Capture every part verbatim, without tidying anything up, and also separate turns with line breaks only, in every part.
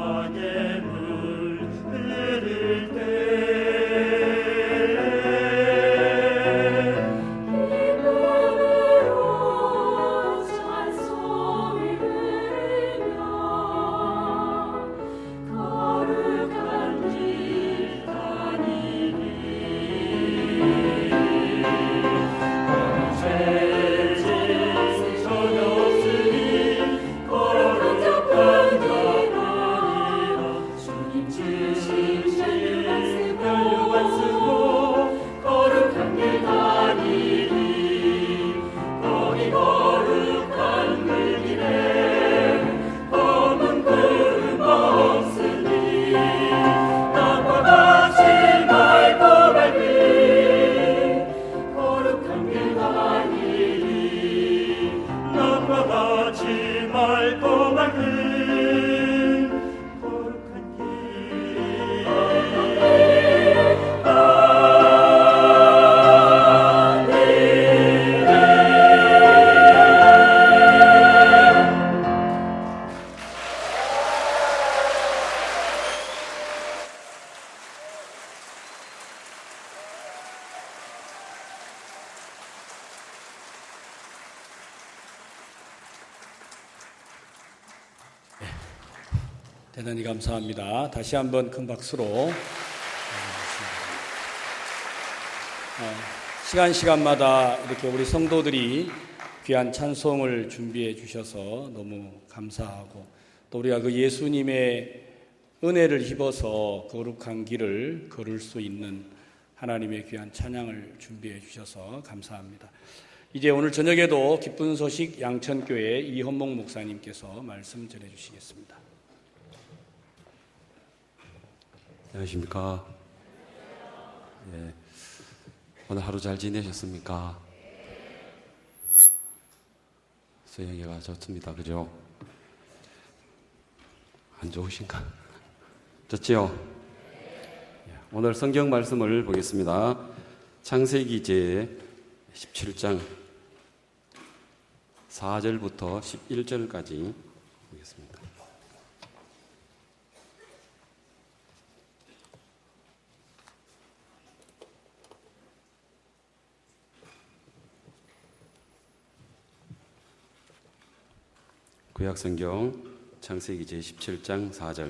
대단히 감사합니다. 다시 한번 큰 박수로 어, 시간 시간마다 이렇게 우리 성도들이 귀한 찬송을 준비해 주셔서 너무 감사하고, 또 우리가 그 예수님의 은혜를 입어서 거룩한 길을 걸을 수 있는 하나님의 귀한 찬양을 준비해 주셔서 감사합니다. 이제 오늘 저녁에도 기쁜 소식 양천교회 이헌목 목사님께서 말씀 전해 주시겠습니다.
안녕하십니까. 예, 오늘 하루 잘 지내셨습니까? 수영이가 좋습니다. 그죠? 안 좋으신가? 좋지요? 예, 오늘 성경 말씀을 보겠습니다. 창세기 제 십칠 장 사 절부터 십일 절까지 보겠습니다. 구약성경 창세기 제십칠 장 사 절.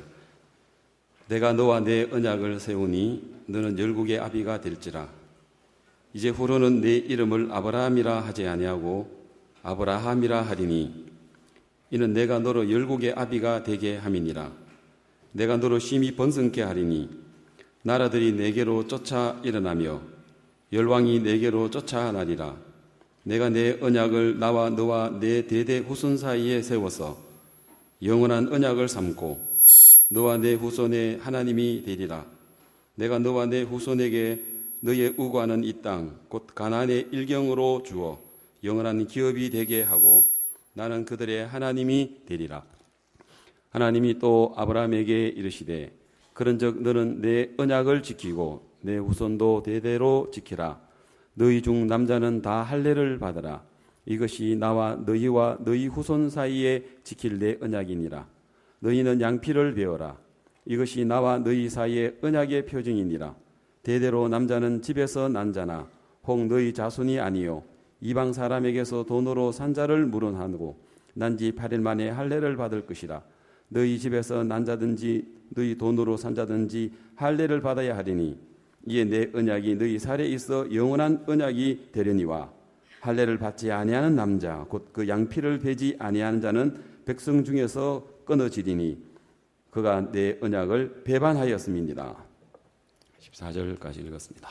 내가 너와 내 언약을 세우니 너는 열국의 아비가 될지라. 이제 후로는 내 이름을 아브라함이라 하지 아니하고 아브라함이라 하리니 이는 내가 너로 열국의 아비가 되게 함이니라. 내가 너로 심히 번성케 하리니 나라들이 내게로 쫓아 일어나며 열왕이 내게로 쫓아나리라. 내가 내 언약을 나와 너와 내 대대 후손 사이에 세워서 영원한 언약을 삼고 너와 내 후손의 하나님이 되리라. 내가 너와 내 후손에게 너의 우고하는 이 땅 곧 가나안의 일경으로 주어 영원한 기업이 되게 하고 나는 그들의 하나님이 되리라. 하나님이 또 아브라함에게 이르시되 그런즉 너는 내 언약을 지키고 내 후손도 대대로 지키라. 너희 중 남자는 다 할례를 받으라. 이것이 나와 너희와 너희 후손 사이에 지킬 내 언약이니라. 너희는 양피를 베어라. 이것이 나와 너희 사이의 언약의 표징이니라. 대대로 남자는 집에서 난 자나 혹 너희 자손이 아니요 이방 사람에게서 돈으로 산 자를 물어하고 난지 팔 일 만에 할례를 받을 것이라. 너희 집에서 난 자든지 너희 돈으로 산 자든지 할례를 받아야 하리니 이에 내 언약이 너희 살에 있어 영원한 언약이 되려니와 할례를 받지 아니하는 남자 곧 그 양피를 베지 아니하는 자는 백성 중에서 끊어지리니 그가 내 언약을 배반하였음이니라. 십사 절까지 읽었습니다.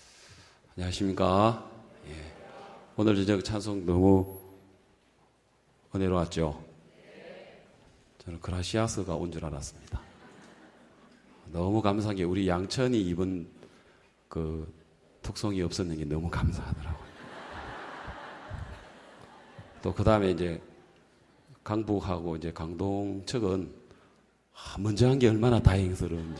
안녕하십니까. 예. 오늘 저녁 찬송 너무 은혜로웠죠. 저는 그라시아스가 온 줄 알았습니다. 너무 감사한 게 우리 양천이 이번 그 특송이 없었는 게 너무 감사하더라고요. 또 그 다음에 이제 강북하고 이제 강동 측은 아, 먼저 한 게 얼마나 다행스러운지.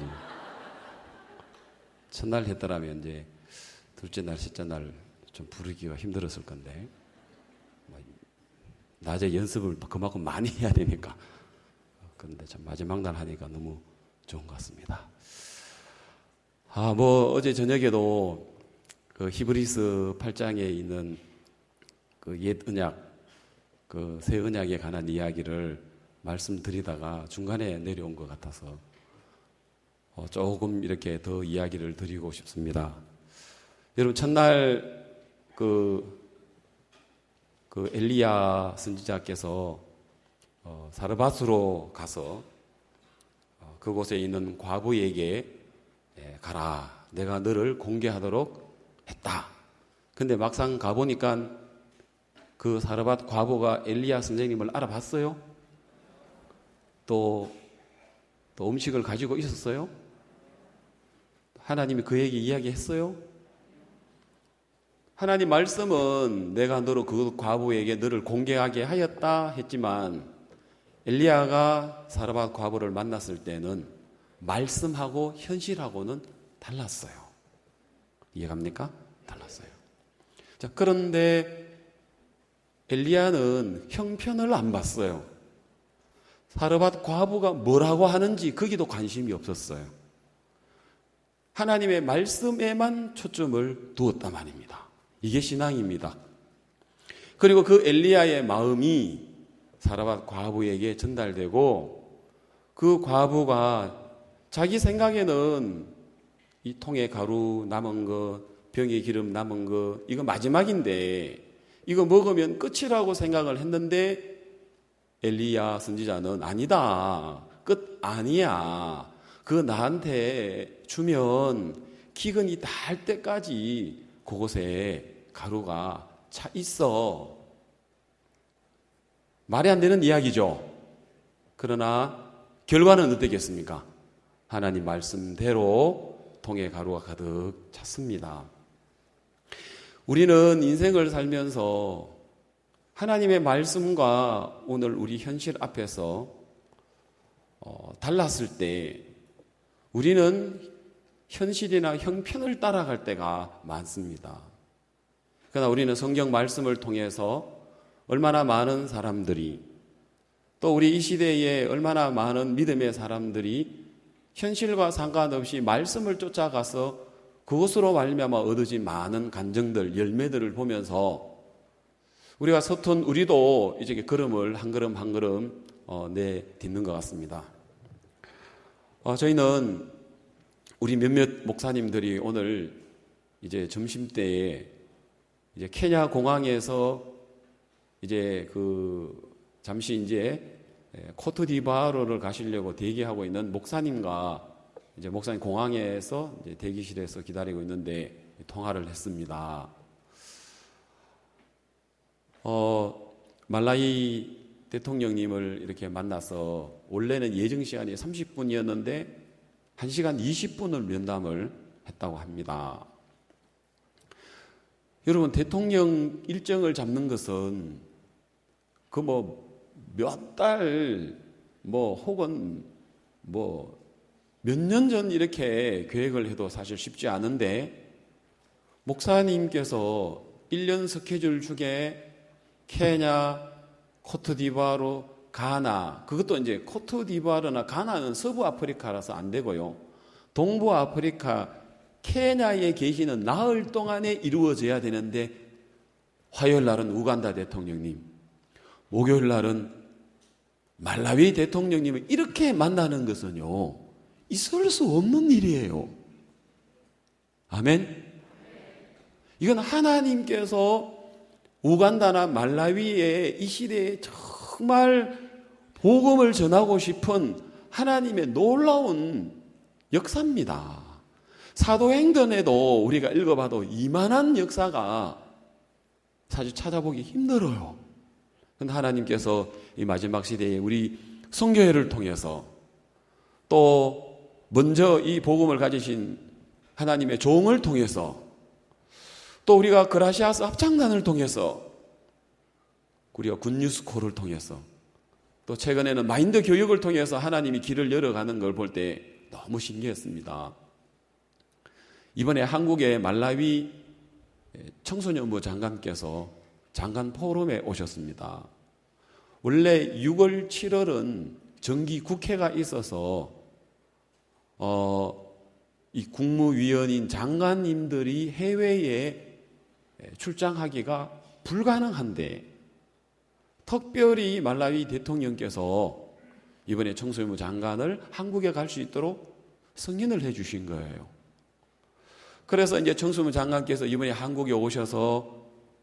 첫날 했더라면 이제 둘째 날, 셋째 날 좀 부르기가 힘들었을 건데 낮에 연습을 그만큼 많이 해야 되니까 그런데 참 마지막 날 하니까 너무 좋은 것 같습니다. 아, 뭐 어제 저녁에도 그 히브리서 팔 장에 있는 그 옛 언약, 그 새 언약에 관한 이야기를 말씀드리다가 중간에 내려온 것 같아서 어, 조금 이렇게 더 이야기를 드리고 싶습니다. 여러분, 첫날 그, 그 엘리야 선지자께서 어, 사르밧으로 가서 어, 그곳에 있는 과부에게 예, 가라, 내가 너를 공개하도록 했다. 근데 막상 가보니까 그 사르밧 과부가 엘리야 선생님을 알아봤어요? 또, 또 음식을 가지고 있었어요? 하나님이 그에게 이야기했어요? 하나님 말씀은 내가 너로 그 과부에게 너를 공개하게 하였다 했지만 엘리야가 사르밧 과부를 만났을 때는 말씀하고 현실하고는 달랐어요. 이해갑니까? 달랐어요. 자, 그런데 엘리야는 형편을 안 봤어요. 사르밧 과부가 뭐라고 하는지 거기도 관심이 없었어요. 하나님의 말씀에만 초점을 두었단 말입니다. 이게 신앙입니다. 그리고 그 엘리야의 마음이 사르밧 과부에게 전달되고 그 과부가 자기 생각에는 이 통에 가루 남은 거, 병에 기름 남은 거, 이거 마지막인데 이거 먹으면 끝이라고 생각을 했는데 엘리야 선지자는 아니다. 끝 아니야. 그거 나한테 주면 기근이 닿을 때까지 그곳에 가루가 차 있어. 말이 안 되는 이야기죠. 그러나 결과는 어떻겠습니까? 하나님 말씀대로 통에 가루가 가득 찼습니다. 우리는 인생을 살면서 하나님의 말씀과 오늘 우리 현실 앞에서 어, 달랐을 때 우리는 현실이나 형편을 따라갈 때가 많습니다. 그러나 우리는 성경 말씀을 통해서 얼마나 많은 사람들이 또 우리 이 시대에 얼마나 많은 믿음의 사람들이 현실과 상관없이 말씀을 쫓아가서 그것으로 말미암아 얻어진 많은 간증들, 열매들을 보면서 우리가 서툰 우리도 이제 걸음을 한 걸음 한 걸음 어, 내딛는 것 같습니다. 어, 저희는 우리 몇몇 목사님들이 오늘 이제 점심때에 이제 케냐 공항에서 이제 그 잠시 이제 코트디부아르를 가시려고 대기하고 있는 목사님과 이제 목사님 공항에서 이제 대기실에서 기다리고 있는데 통화를 했습니다. 어, 말라이 대통령님을 이렇게 만나서 원래는 예정 시간이 삼십 분이었는데 한 시간 이십 분을 면담을 했다고 합니다. 여러분, 대통령 일정을 잡는 것은 그 뭐 몇 달 뭐 혹은 뭐 몇 년 전 이렇게 계획을 해도 사실 쉽지 않은데 목사님께서 일 년 스케줄 중에 케냐, 코트디부아르, 가나, 그것도 이제 코트디부아르나 가나는 서부 아프리카라서 안 되고요. 동부 아프리카 케냐에 계시는 나흘 동안에 이루어져야 되는데 화요일 날은 우간다 대통령님, 목요일 날은 말라위 대통령님을 이렇게 만나는 것은요, 있을 수 없는 일이에요. 아멘? 이건 하나님께서 우간다나 말라위에 이 시대에 정말 복음을 전하고 싶은 하나님의 놀라운 역사입니다. 사도행전에도 우리가 읽어봐도 이만한 역사가 사실 찾아보기 힘들어요. 그런데 하나님께서 이 마지막 시대에 우리 성교회를 통해서 또 먼저 이 복음을 가지신 하나님의 종을 통해서 또 우리가 그라시아스 합창단을 통해서 우리가 굿뉴스콜을 통해서 또 최근에는 마인드 교육을 통해서 하나님이 길을 열어가는 걸 볼 때 너무 신기했습니다. 이번에 한국의 말라위 청소년부 장관께서 장관 포럼에 오셨습니다. 원래 유월, 칠월은 정기 국회가 있어서 어, 이 국무위원인 장관님들이 해외에 출장하기가 불가능한데 특별히 말라위 대통령께서 이번에 청소년부 장관을 한국에 갈 수 있도록 승인을 해 주신 거예요. 그래서 이제 청소년부 장관께서 이번에 한국에 오셔서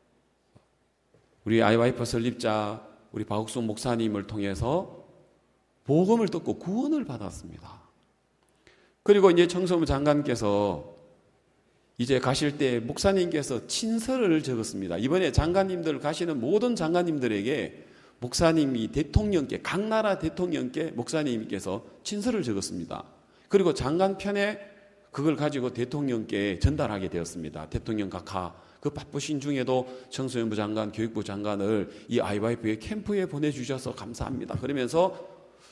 우리 아이와이프 설립자 우리 박욱순 목사님을 통해서 복음을 듣고 구원을 받았습니다. 그리고 이제 청소년부 장관께서 이제 가실 때 목사님께서 친서를 적었습니다. 이번에 장관님들 가시는 모든 장관님들에게 목사님이 대통령께, 각 나라 대통령께 목사님께서 친서를 적었습니다. 그리고 장관 편에 그걸 가지고 대통령께 전달하게 되었습니다. 대통령 각하, 그 바쁘신 중에도 청소년부 장관, 교육부 장관을 이 아이와이프의 캠프에 보내주셔서 감사합니다. 그러면서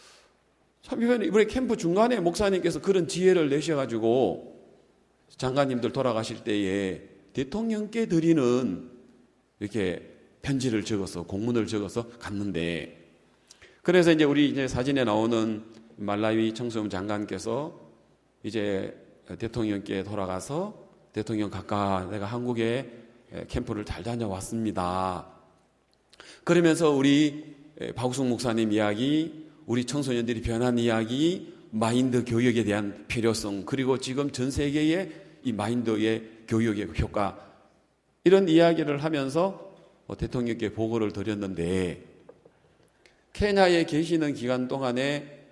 참 이번에 캠프 중간에 목사님께서 그런 지혜를 내셔가지고 장관님들 돌아가실 때에 대통령께 드리는 이렇게 편지를 적어서 공문을 적어서 갔는데, 그래서 이제 우리 이제 사진에 나오는 말라위 청소년 장관께서 이제 대통령께 돌아가서 대통령 각하 내가 한국에 캠프를 잘 다녀왔습니다. 그러면서 우리 박욱순 목사님 이야기, 우리 청소년들이 변한 이야기, 마인드 교육에 대한 필요성, 그리고 지금 전 세계의 이 마인드의 교육의 효과, 이런 이야기를 하면서 대통령께 보고를 드렸는데, 케냐에 계시는 기간 동안에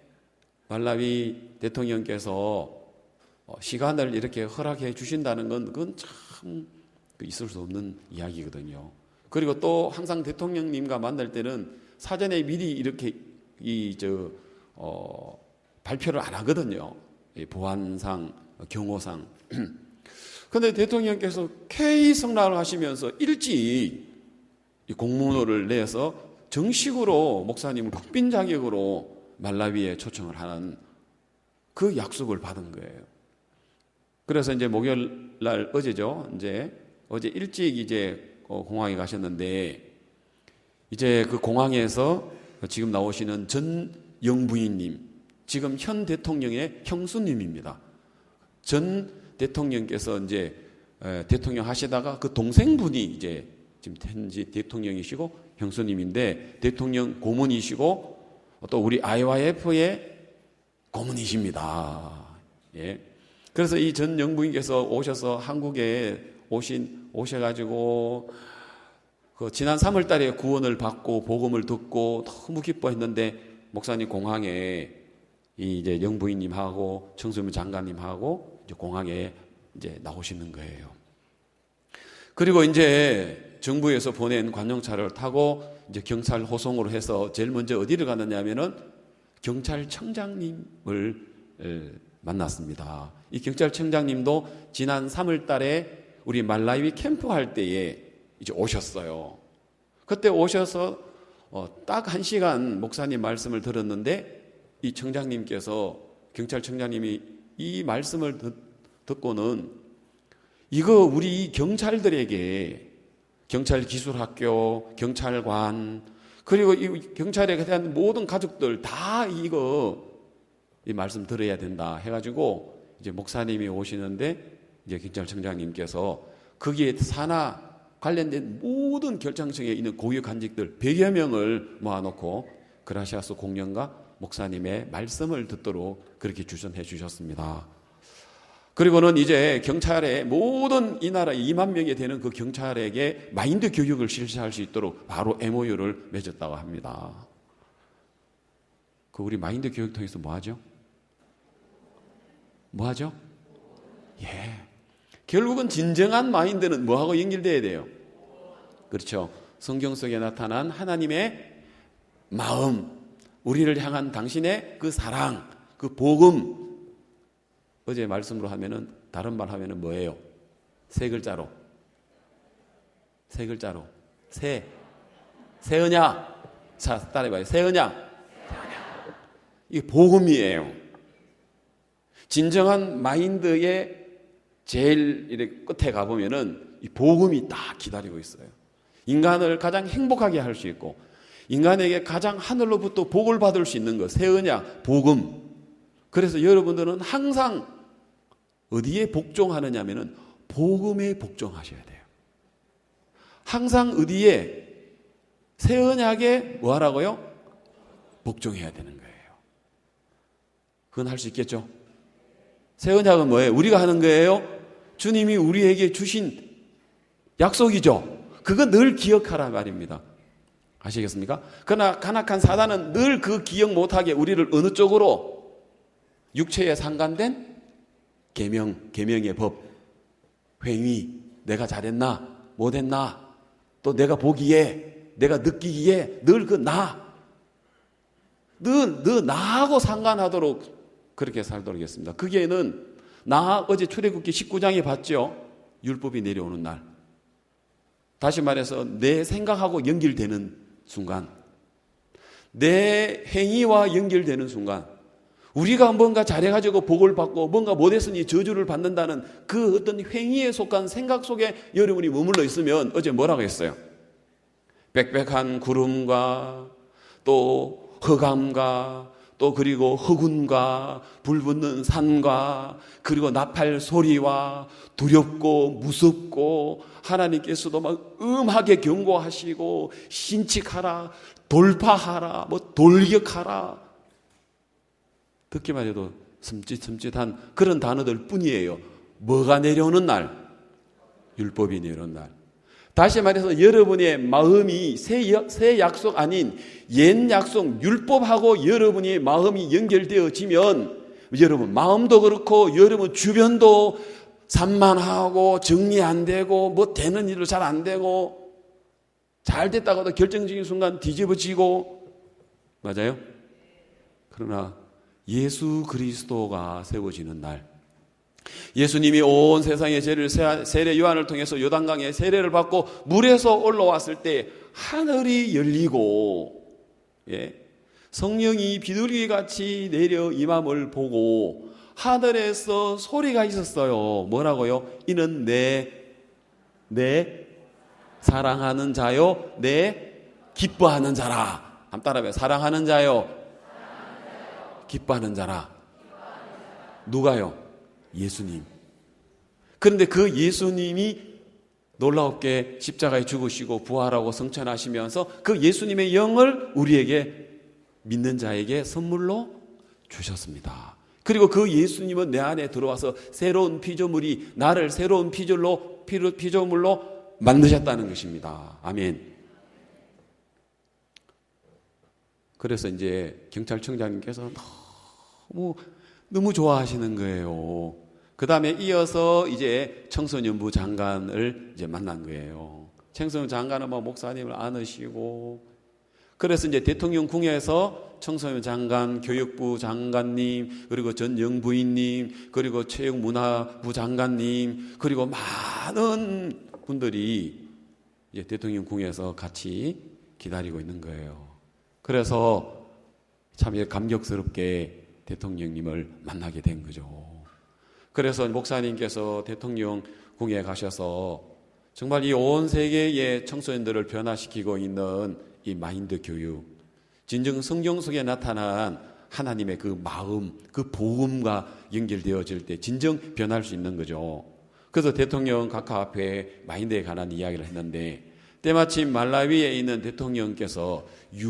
말라위 대통령께서 시간을 이렇게 허락해 주신다는 건 그건 참 있을 수 없는 이야기거든요. 그리고 또 항상 대통령님과 만날 때는 사전에 미리 이렇게 이 저 어, 발표를 안 하거든요. 보안상, 경호상. 그런데 대통령께서 K 성락을 하시면서 일찍 이 공문을 내서 정식으로 목사님을 국빈 자격으로 말라위에 초청을 하는 그 약속을 받은 거예요. 그래서 이제 목요일 날 어제죠. 이제 어제 일찍 이제 공항에 가셨는데, 이제 그 공항에서 지금 나오시는 전 영부인님, 지금 현 대통령의 형수님입니다. 전 대통령께서 이제 대통령 하시다가 그 동생분이 이제 지금 현재 대통령이시고 형수님인데 대통령 고문이시고 또 우리 아이와이에프의 고문이십니다. 예. 그래서 이 전 영부인께서 오셔서 한국에 오신 오셔가지고 그 지난 삼월 달에 구원을 받고 복음을 듣고 너무 기뻐했는데, 목사님 공항에 이 이제 영부인님하고 청소년 장관님하고 이제 공항에 이제 나오시는 거예요. 그리고 이제 정부에서 보낸 관용차를 타고 이제 경찰 호송으로 해서 제일 먼저 어디를 갔느냐면은 경찰청장님을 만났습니다. 이 경찰청장님도 지난 삼월 달에 우리 말라위 캠프 할 때에 이제 오셨어요. 그때 오셔서 어, 딱 한 시간 목사님 말씀을 들었는데, 이 청장님께서, 경찰청장님이 이 말씀을 듣, 듣고는 이거 우리 경찰들에게, 경찰기술학교, 경찰관, 그리고 이 경찰에 대한 모든 가족들 다 이거 이 말씀 들어야 된다 해가지고 이제 목사님이 오시는데, 이제 경찰청장님께서 거기에 산하 관련된 모든 결정청에 있는 고위 관직들 백여 명을 모아놓고 그라시아스 공령과 목사님의 말씀을 듣도록 그렇게 주선해 주셨습니다. 그리고는 이제 경찰의 모든 이 나라 이만 명이 되는 그 경찰에게 마인드 교육을 실시할 수 있도록 바로 엠오유를 맺었다고 합니다. 그 우리 마인드 교육 통해서 뭐 하죠? 뭐 하죠? 예. 결국은 진정한 마인드는 뭐하고 연결돼야 돼요? 그렇죠. 성경 속에 나타난 하나님의 마음, 우리를 향한 당신의 그 사랑, 그 복음. 어제 말씀으로 하면은, 다른 말 하면은 뭐예요? 세 글자로. 세 글자로. 새. 새 언약. 자, 따라해봐요. 새 언약. 이게 복음이에요. 진정한 마인드의 제일 이렇게 끝에 가보면은 이 복음이 딱 기다리고 있어요. 인간을 가장 행복하게 할 수 있고, 인간에게 가장 하늘로부터 복을 받을 수 있는 것, 새 언약, 복음. 그래서 여러분들은 항상 어디에 복종하느냐면은 복음에 복종하셔야 돼요. 항상 어디에? 새 언약에 뭐 하라고요? 복종해야 되는 거예요. 그건 할 수 있겠죠? 새 언약은 뭐예요? 우리가 하는 거예요? 주님이 우리에게 주신 약속이죠. 그거 늘 기억하라 말입니다. 아시겠습니까? 그러나 간악한 사단은 늘 그 기억 못하게 우리를 어느 쪽으로? 육체에 상관된 계명, 계명의 법, 행위, 내가 잘했나, 못했나, 또 내가 보기에, 내가 느끼기에 늘 그 나, 늘, 늘 나하고 상관하도록 그렇게 살도록 했습니다. 그게는 나 어제 출애굽기 십구 장에 봤죠? 율법이 내려오는 날. 다시 말해서 내 생각하고 연결되는 순간, 내 행위와 연결되는 순간, 우리가 뭔가 잘해가지고 복을 받고 뭔가 못했으니 저주를 받는다는 그 어떤 행위에 속한 생각 속에 여러분이 머물러 있으면 어제 뭐라고 했어요? 빽빽한 구름과 또 흑암과 또 그리고 흑운과 불붙는 산과 그리고 나팔 소리와 두렵고 무섭고 하나님께서도 막 음하게 경고하시고 신칙하라, 돌파하라, 뭐 돌격하라, 듣기만 해도 섬찟섬찟한 그런 단어들 뿐이에요. 뭐가 내려오는 날? 율법이 내려오는 날. 다시 말해서 여러분의 마음이 새, 새 약속 아닌 옛 약속 율법하고 여러분의 마음이 연결되어지면 여러분 마음도 그렇고 여러분 주변도 산만하고 정리 안 되고 뭐 되는 일도 잘 안 되고 잘 됐다가도 결정적인 순간 뒤집어지고, 맞아요? 그러나 예수 그리스도가 세워지는 날, 예수님이 온 세상의 죄를 세례 요한을 통해서 요단강에 세례를 받고 물에서 올라왔을 때 하늘이 열리고, 예, 성령이 비둘기같이 내려 임함을 보고 하늘에서 소리가 있었어요. 뭐라고요? 이는 내, 내 사랑하는 자요, 내 기뻐하는 자라. 한번 따라해봐요. 사랑하는 자요, 기뻐하는 자라. 누가요? 예수님. 그런데 그 예수님이 놀랍게 십자가에 죽으시고 부활하고 성천하시면서 그 예수님의 영을 우리에게 믿는 자에게 선물로 주셨습니다. 그리고 그 예수님은 내 안에 들어와서 새로운 피조물이 나를 새로운 피조물로, 피조물로 만드셨다는 것입니다. 아멘. 그래서 이제 경찰청장님께서 너무 너무 좋아하시는 거예요. 그 다음에 이어서 이제 청소년부 장관을 이제 만난 거예요. 청소년 장관은 뭐 목사님을 안으시고, 그래서 이제 대통령 궁에서 청소년 장관, 교육부 장관님, 그리고 전 영부인님, 그리고 체육문화부 장관님, 그리고 많은 분들이 이제 대통령 궁에서 같이 기다리고 있는 거예요. 그래서 참 감격스럽게 대통령님을 만나게 된 거죠. 그래서 목사님께서 대통령 궁에 가셔서 정말 이 온 세계의 청소년들을 변화시키고 있는 이 마인드 교육, 진정 성경 속에 나타난 하나님의 그 마음, 그 복음과 연결되어질 때 진정 변할 수 있는 거죠. 그래서 대통령 각하 앞에 마인드에 관한 이야기를 했는데, 때마침 말라위에 있는 대통령께서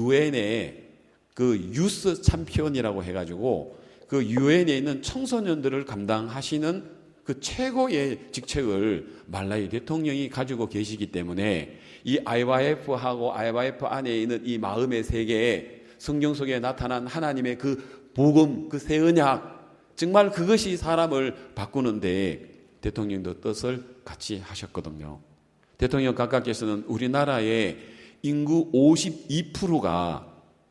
유엔에 그 유스 챔피언이라고 해가지고 그 유엔에 있는 청소년들을 감당하시는 그 최고의 직책을 말라위 대통령이 가지고 계시기 때문에 이 아이와이에프하고 아이와이에프 안에 있는 이 마음의 세계에 성경 속에 나타난 하나님의 그 복음, 그 새 언약, 정말 그것이 사람을 바꾸는데 대통령도 뜻을 같이 하셨거든요. 대통령 각하께서는 우리나라의 인구 오십이 퍼센트가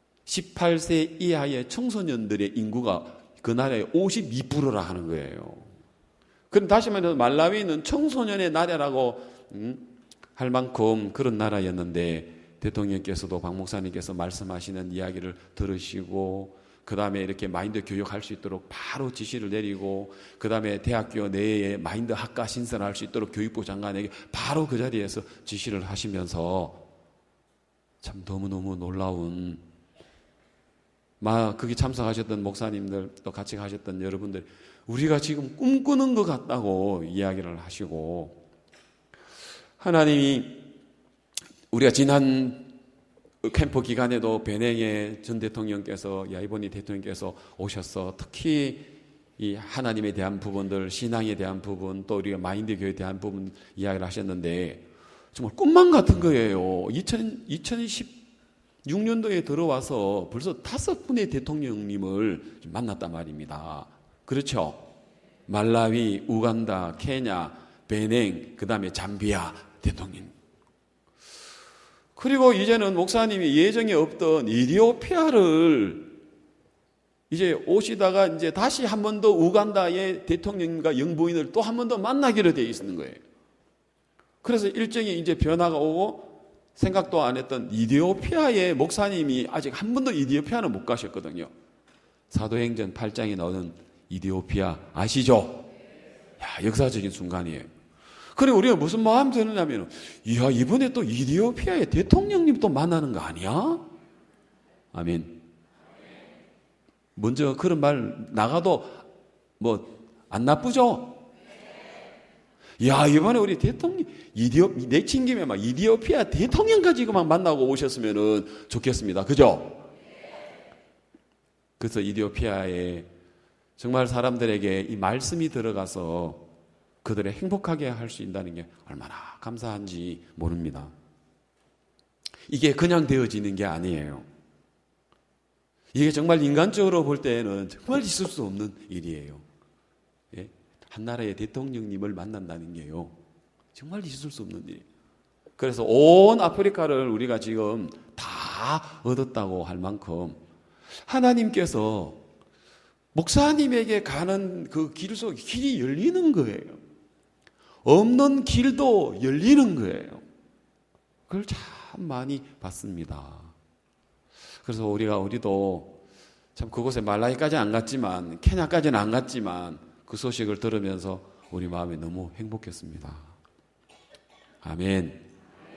십팔 세 이하의 청소년들의 인구가 그 나라의 오십이 퍼센트라 하는 거예요. 그럼 다시 말해서 말라위는 청소년의 나라라고 음, 할 만큼 그런 나라였는데, 대통령께서도 박 목사님께서 말씀하시는 이야기를 들으시고 그 다음에 이렇게 마인드 교육할 수 있도록 바로 지시를 내리고, 그 다음에 대학교 내에 마인드 학과 신설할 수 있도록 교육부 장관에게 바로 그 자리에서 지시를 하시면서 참 너무너무 놀라운, 마, 거기 참석하셨던 목사님들, 또 같이 가셨던 여러분들, 우리가 지금 꿈꾸는 것 같다고 이야기를 하시고, 하나님이 우리가 지난 캠프 기간에도 베냉의 전 대통령께서, 야이보니 대통령께서 오셔서 특히 이 하나님에 대한 부분들, 신앙에 대한 부분, 또 우리가 마인드 교회에 대한 부분 이야기를 하셨는데 정말 꿈만 같은 거예요. 이천십육 년도에 들어와서 벌써 다섯 분의 대통령님을 만났단 말입니다. 그렇죠? 말라위, 우간다, 케냐, 베냉, 그 다음에 잠비아 대통령. 그리고 이제는 목사님이 예정에 없던 이디오피아를 이제 오시다가 이제 다시 한 번 더 우간다의 대통령과 영부인을 또 한 번 더 만나기로 되어 있는 거예요. 그래서 일정이 이제 변화가 오고 생각도 안 했던 이디오피아의 목사님이 아직 한 번도 이디오피아는 못 가셨거든요. 사도행전 팔 장에 나오는 이디오피아 아시죠? 야, 역사적인 순간이에요. 그리고 우리가 무슨 마음 드느냐면, 이야, 이번에 또 이디오피아의 대통령님 또 만나는 거 아니야? 아멘. 먼저 그런 말 나가도 뭐 안 나쁘죠? 야, 이번에 우리 대통령, 이디오, 내친 김에 막 이디오피아 대통령까지 막 만나고 오셨으면 좋겠습니다. 그죠? 그래서 이디오피아에 정말 사람들에게 이 말씀이 들어가서 그들의 행복하게 할 수 있다는 게 얼마나 감사한지 모릅니다. 이게 그냥 되어지는 게 아니에요. 이게 정말 인간적으로 볼 때는 정말 있을 수 없는 일이에요. 예? 한 나라의 대통령님을 만난다는 게요, 정말 있을 수 없는 일이에요. 그래서 온 아프리카를 우리가 지금 다 얻었다고 할 만큼 하나님께서 목사님에게 가는 그 길 속에 길이 열리는 거예요. 없는 길도 열리는 거예요. 그걸 참 많이 봤습니다. 그래서 우리가 우리도 참 그곳에 말라이까지 안 갔지만, 케냐까지는 안 갔지만 그 소식을 들으면서 우리 마음이 너무 행복했습니다. 아멘.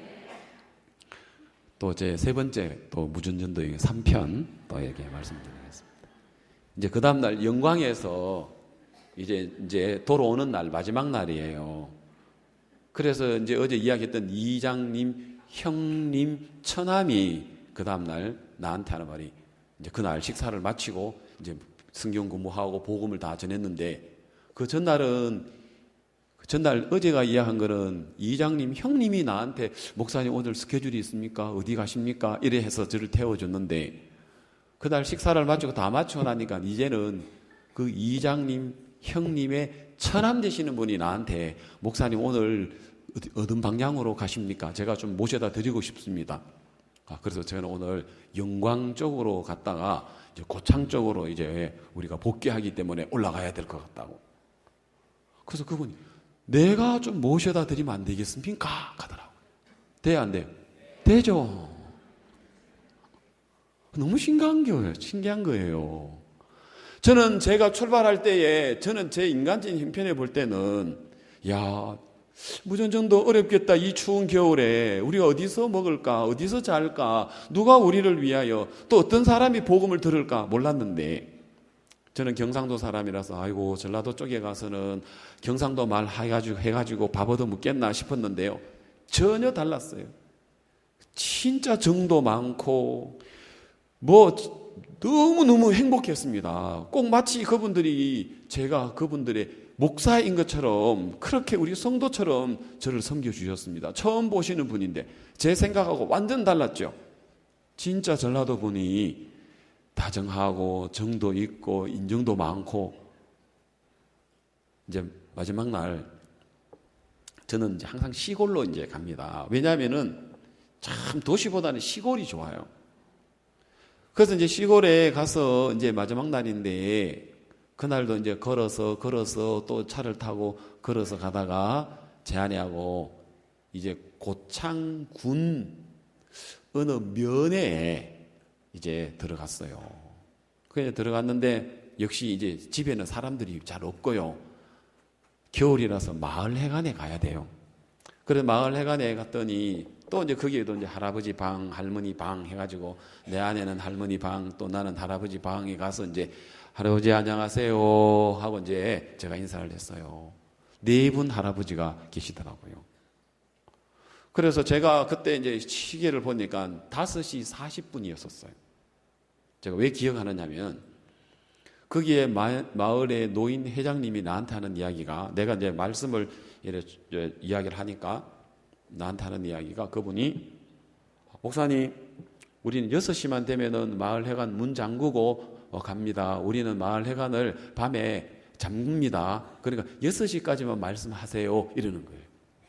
또 제 세 번째 또 무전전도의 삼 편 또 이렇게 말씀드리겠습니다. 이제 그 다음 날 영광에서 이제 이제 돌아오는 날 마지막 날이에요. 그래서 이제 어제 이야기했던 이장님, 형님, 처남이 그 다음 날 나한테 하는 말이, 이제 그날 식사를 마치고 이제 성경 공부하고 복음을 다 전했는데, 그 전날은 그 전날 어제가 이야기한 거는 이장님, 형님이 나한테 목사님 오늘 스케줄이 있습니까? 어디 가십니까? 이래 해서 저를 태워줬는데, 그날 식사를 마치고 다 마치고 나니까 이제는 그 이장님, 형님의 처남 되시는 분이 나한테 목사님 오늘 어떤 방향으로 가십니까? 제가 좀 모셔다 드리고 싶습니다. 아, 그래서 저는 오늘 영광 쪽으로 갔다가 이제 고창 쪽으로 이제 우리가 복귀하기 때문에 올라가야 될 것 같다고. 그래서 그분이 내가 좀 모셔다 드리면 안 되겠습니까? 하더라고요. 돼요, 안 돼요? 되죠. 너무 신기한 거예요. 신기한 거예요. 저는 제가 출발할 때에, 저는 제 인간적인 형편에 볼 때는, 야, 무전전도 어렵겠다. 이 추운 겨울에 우리가 어디서 먹을까? 어디서 잘까? 누가 우리를 위하여, 또 어떤 사람이 복음을 들을까? 몰랐는데, 저는 경상도 사람이라서 아이고 전라도 쪽에 가서는 경상도 말 해가지고 해가지고 밥 얻어 먹겠나 싶었는데요, 전혀 달랐어요. 진짜 정도 많고 뭐 너무너무 행복했습니다. 꼭 마치 그분들이 제가 그분들의 목사인 것처럼, 그렇게 우리 성도처럼 저를 섬겨주셨습니다. 처음 보시는 분인데 제 생각하고 완전 달랐죠. 진짜 전라도 분이 다정하고 정도 있고 인정도 많고. 이제 마지막 날 저는 이제 항상 시골로 이제 갑니다. 왜냐하면은 참 도시보다는 시골이 좋아요. 그래서 이제 시골에 가서 이제 마지막 날인데, 그날도 이제 걸어서 걸어서 또 차를 타고 걸어서 가다가 제 아내하고 이제 고창군 어느 면에 이제 들어갔어요. 그래서 들어갔는데 역시 이제 집에는 사람들이 잘 없고요. 겨울이라서 마을 해관에 가야 돼요. 그래서 마을 해관에 갔더니 또 이제 거기에도 이제 할아버지 방, 할머니 방 해가지고 내 아내는 할머니 방, 또 나는 할아버지 방에 가서 이제 할아버지 안녕하세요 하고 이제 제가 인사를 했어요. 네 분 할아버지가 계시더라고요. 그래서 제가 그때 이제 시계를 보니까 다섯 시 사십 분이었었어요. 제가 왜 기억하느냐면 거기에 마, 마을의 노인 회장님이 나한테 하는 이야기가, 내가 이제 말씀을 이렇게 이야기를 하니까 나한테 하는 이야기가, 그분이 목사님 우리는 여섯 시만 되면은 마을 회관 문 잠그고 어, 갑니다. 우리는 마을 회관을 밤에 잠깁니다. 그러니까 여섯 시까지만 말씀하세요 이러는 거예요.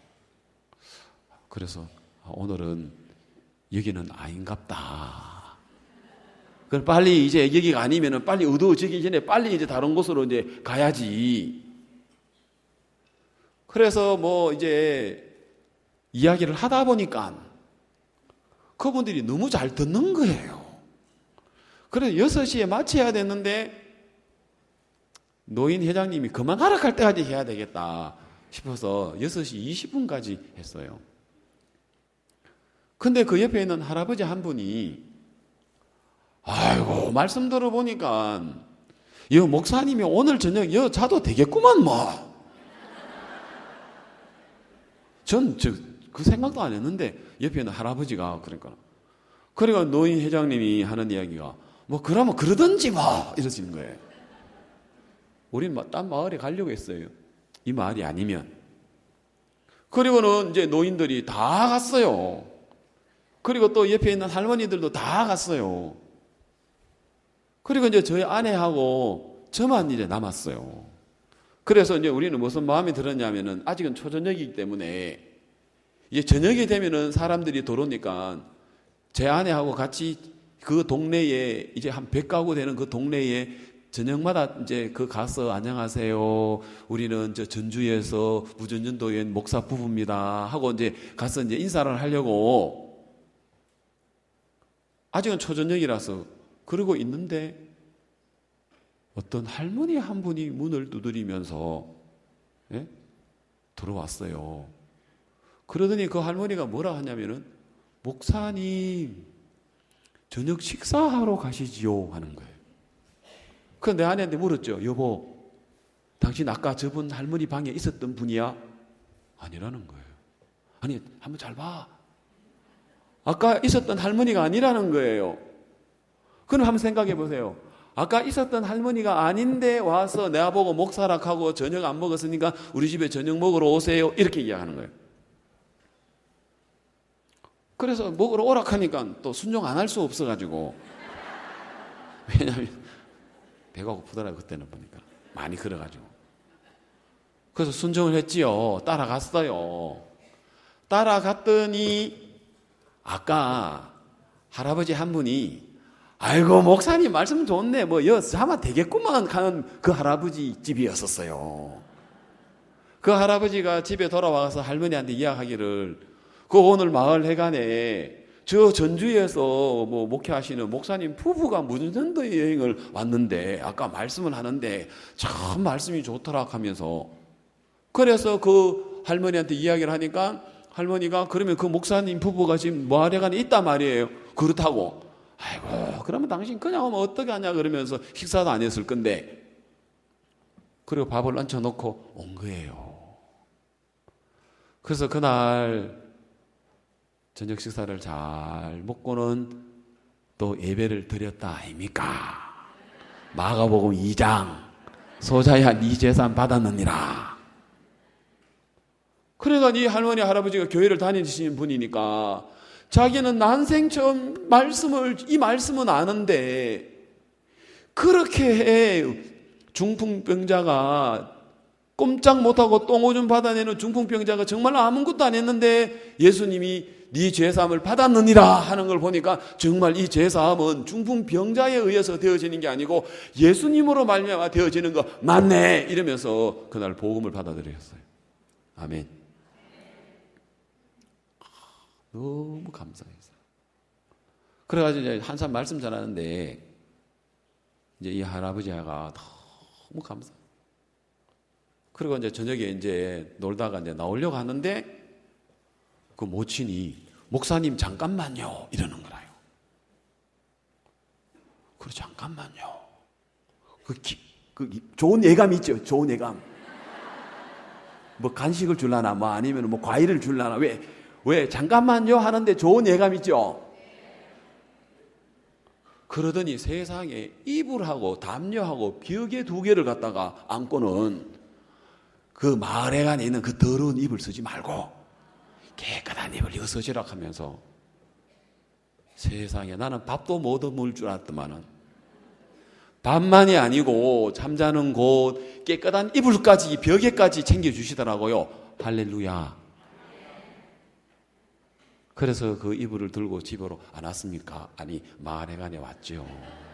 그래서 오늘은 여기는 아닌갑다. 그럼 빨리 이제 여기가 아니면은 빨리 어두워지기 전에 빨리 이제 다른 곳으로 이제 가야지. 그래서 뭐 이제 이야기를 하다 보니까 그분들이 너무 잘 듣는 거예요. 그래서 여섯 시에 마쳐야 됐는데 노인 회장님이 그만하라 할 때까지 해야 되겠다 싶어서 여섯 시 이십 분까지 했어요. 근데 그 옆에 있는 할아버지 한 분이 아이고 말씀 들어보니까 이 목사님이 오늘 저녁 여 자도 되겠구만 뭐. 전 저 그 생각도 안 했는데 옆에 있는 할아버지가 그러니까 그러니까 노인 회장님이 하는 이야기가 뭐 그러면 그러든지 뭐 이러시는 거예요. 우리는 딴 마을에 가려고 했어요. 이 마을이 아니면. 그리고는 이제 노인들이 다 갔어요. 그리고 또 옆에 있는 할머니들도 다 갔어요. 그리고 이제 저희 아내하고 저만 이제 남았어요. 그래서 이제 우리는 무슨 마음이 들었냐면은 아직은 초저녁이기 때문에 이제 저녁이 되면은 사람들이 들어오니까 제 아내하고 같이 그 동네에 이제 한 백 가구 되는 그 동네에 저녁마다 이제 그 가서 안녕하세요. 우리는 저 전주에서 무전전도회 목사 부부입니다. 하고 이제 가서 이제 인사를 하려고 아직은 초저녁이라서 그러고 있는데 어떤 할머니 한 분이 문을 두드리면서 예? 들어왔어요. 그러더니 그 할머니가 뭐라 하냐면은 목사님 저녁 식사하러 가시지요 하는 거예요. 그래서 내 아내한테 물었죠. 여보 당신 아까 저분 할머니 방에 있었던 분이야? 아니라는 거예요. 아니 한번 잘 봐. 아까 있었던 할머니가 아니라는 거예요. 그럼 한번 생각해 보세요. 아까 있었던 할머니가 아닌데 와서 내가 보고 목사락하고 저녁 안 먹었으니까 우리 집에 저녁 먹으러 오세요 이렇게 이야기하는 거예요. 그래서 먹으러 오락하니까 또 순종 안 할 수 없어가지고 왜냐하면 배가 고프더라고요. 그때는 보니까 많이 걸어가지고 그래서 순종을 했지요. 따라갔어요. 따라갔더니 아까 할아버지 한 분이 아이고 목사님 말씀 좋네 뭐 여 하면 되겠구만 하는 그 할아버지 집이었었어요. 그 할아버지가 집에 돌아와서 할머니한테 이야기하기를 그 오늘 마을 회관에 저 전주에서 뭐 목회하시는 목사님 부부가 무전도 여행을 왔는데 아까 말씀을 하는데 참 말씀이 좋더라 하면서 그래서 그 할머니한테 이야기를 하니까 할머니가 그러면 그 목사님 부부가 지금 마을 회관에 있단 말이에요. 그렇다고. 아이고 그러면 당신 그냥 오면 어떻게 하냐 그러면서 식사도 안 했을 건데 그리고 밥을 얹혀놓고 온 거예요. 그래서 그날 저녁 식사를 잘 먹고는 또 예배를 드렸다 아닙니까? 마가복음 이 장 소자야 네 재산 받았느니라. 그러니까 이 할머니 할아버지가 교회를 다니시는 분이니까 자기는 난생 처음 말씀을 이 말씀은 아는데 그렇게 중풍병자가 꼼짝 못하고 똥오줌 받아내는 중풍병자가 정말 아무것도 안 했는데 예수님이 네 죄사함을 받았느니라 하는 걸 보니까 정말 이 죄사함은 중풍병자에 의해서 되어지는 게 아니고 예수님으로 말미암아 되어지는 거 맞네 이러면서 그날 복음을 받아들였어요. 아멘. 너무 감사했어요. 그래가지고 이제 한참 말씀 전하는데 이제 이 할아버지가 너무 감사. 그리고 이제 저녁에 이제 놀다가 이제 나오려고 하는데 그 모친이
목사님 잠깐만요 이러는 거라요. 그래 잠깐만요. 그, 기, 그 좋은 예감 있죠. 좋은 예감. 뭐 간식을 줄라나 뭐 아니면 뭐 과일을 줄라나 왜, 왜 잠깐만요 하는데 좋은 예감 있죠. 그러더니 세상에 이불하고 담요하고 벽에 두 개를 갖다가 안고는 그 마을에 간에 있는 그 더러운 이불 쓰지 말고 깨끗한 이불 이거 쓰시라 하면서 세상에 나는 밥도 못 먹을 줄 알았더만은 밥만이 아니고 잠자는 곳 깨끗한 이불까지 벽에까지 챙겨주시더라고요. 할렐루야. 그래서 그 이불을 들고 집으로 안 왔습니까? 아니 마을에 간에 왔죠.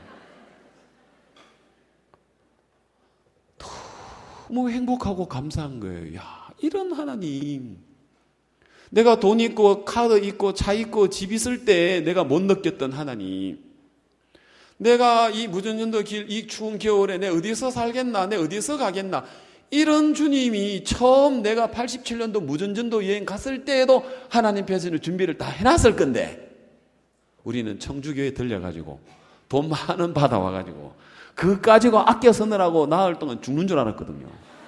너무 행복하고 감사한 거예요. 야, 이런 하나님. 내가 돈 있고 카드 있고 차 있고 집 있을 때 내가 못 느꼈던 하나님. 내가 이 무전전도 길, 이 추운 겨울에 내 어디서 살겠나? 내 어디서 가겠나? 이런 주님이 처음 내가 팔십칠 년도 무전전도 여행 갔을 때에도 하나님 께서는 준비를 다 해놨을 건데 우리는 청주교에 들려가지고 돈 많은 받아와가지고 그거 가지고 아껴 쓰느라고 나흘 동안 죽는 줄 알았거든요.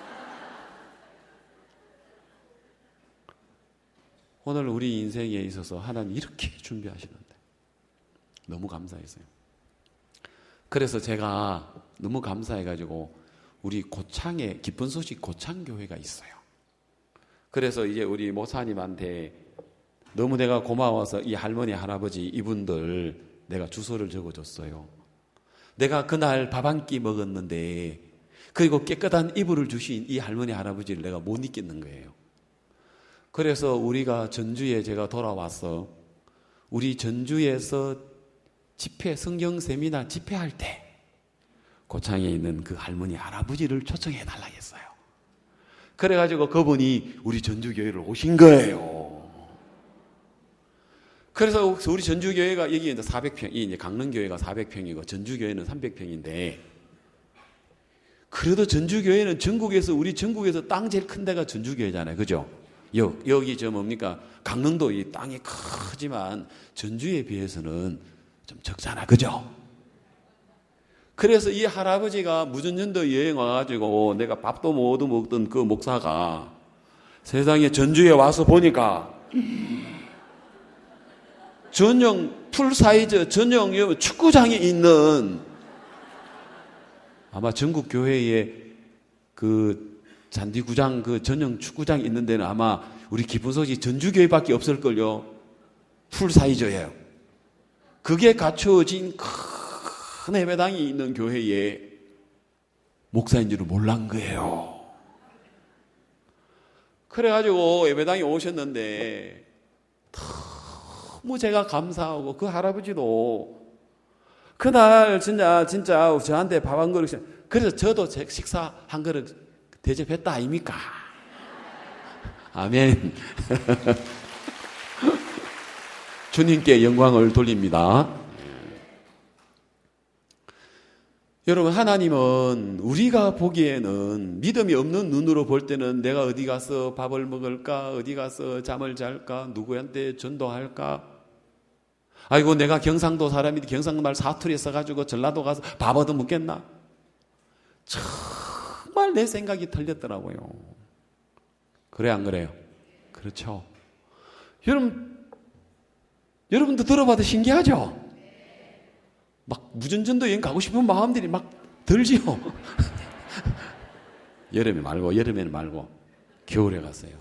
오늘 우리 인생에 있어서 하나님 이렇게 준비하시는데 너무 감사했어요. 그래서 제가 너무 감사해가지고 우리 고창에 기쁜 소식 고창교회가 있어요. 그래서 이제 우리 목사님한테 너무 내가 고마워서 이 할머니 할아버지 이분들 내가 주소를 적어줬어요. 내가 그날 밥 한 끼 먹었는데 그리고 깨끗한 이불을 주신 이 할머니 할아버지를 내가 못 잊겠는 거예요. 그래서 우리가 전주에 제가 돌아와서 우리 전주에서 집회 성경 세미나 집회할 때 고창에 있는 그 할머니 할아버지를 초청해 달라 했어요. 그래가지고 그분이 우리 전주교회를 오신 거예요. 그래서 우리 전주교회가 여기 이제 사백 평, 이 이제 강릉교회가 사백 평이고 전주교회는 삼백 평인데 그래도 전주교회는 전국에서 우리 전국에서 땅 제일 큰 데가 전주교회잖아요, 그죠? 여, 여기 저 뭡니까 강릉도 이 땅이 크지만 전주에 비해서는 좀 적잖아, 그죠? 그래서 이 할아버지가 무전전도 여행 와가지고 내가 밥도 못 먹던 그 목사가 세상에 전주에 와서 보니까 전용 풀사이즈 전용 축구장이 있는 아마 전국 교회에 그 잔디구장 그 전용 축구장이 있는 데는 아마 우리 기쁜 소식 전주교회밖에 없을걸요. 풀사이즈예요. 그게 갖춰진 큰 예배당이 있는 교회에 목사인 줄을 몰란 거예요. 그래가지고 예배당에 오셨는데 너무 제가 감사하고 그 할아버지도 그날 진짜 진짜 저한테 밥 한 그릇 그래서 저도 식사 한 그릇 대접했다 아닙니까? 아멘. 주님께 영광을 돌립니다. 여러분 하나님은 우리가 보기에는 믿음이 없는 눈으로 볼 때는 내가 어디 가서 밥을 먹을까? 어디 가서 잠을 잘까? 누구한테 전도할까? 아이고 내가 경상도 사람인데 경상말 사투리 써가지고 전라도 가서 밥 얻어 먹겠나? 정말 내 생각이 틀렸더라고요. 그래 안 그래요? 그렇죠. 여러분 여러분도 들어봐도 신기하죠? 막 무전전도 여행 가고 싶은 마음들이 막 들지요. 여름에 말고 여름에는 말고 겨울에 갔어요.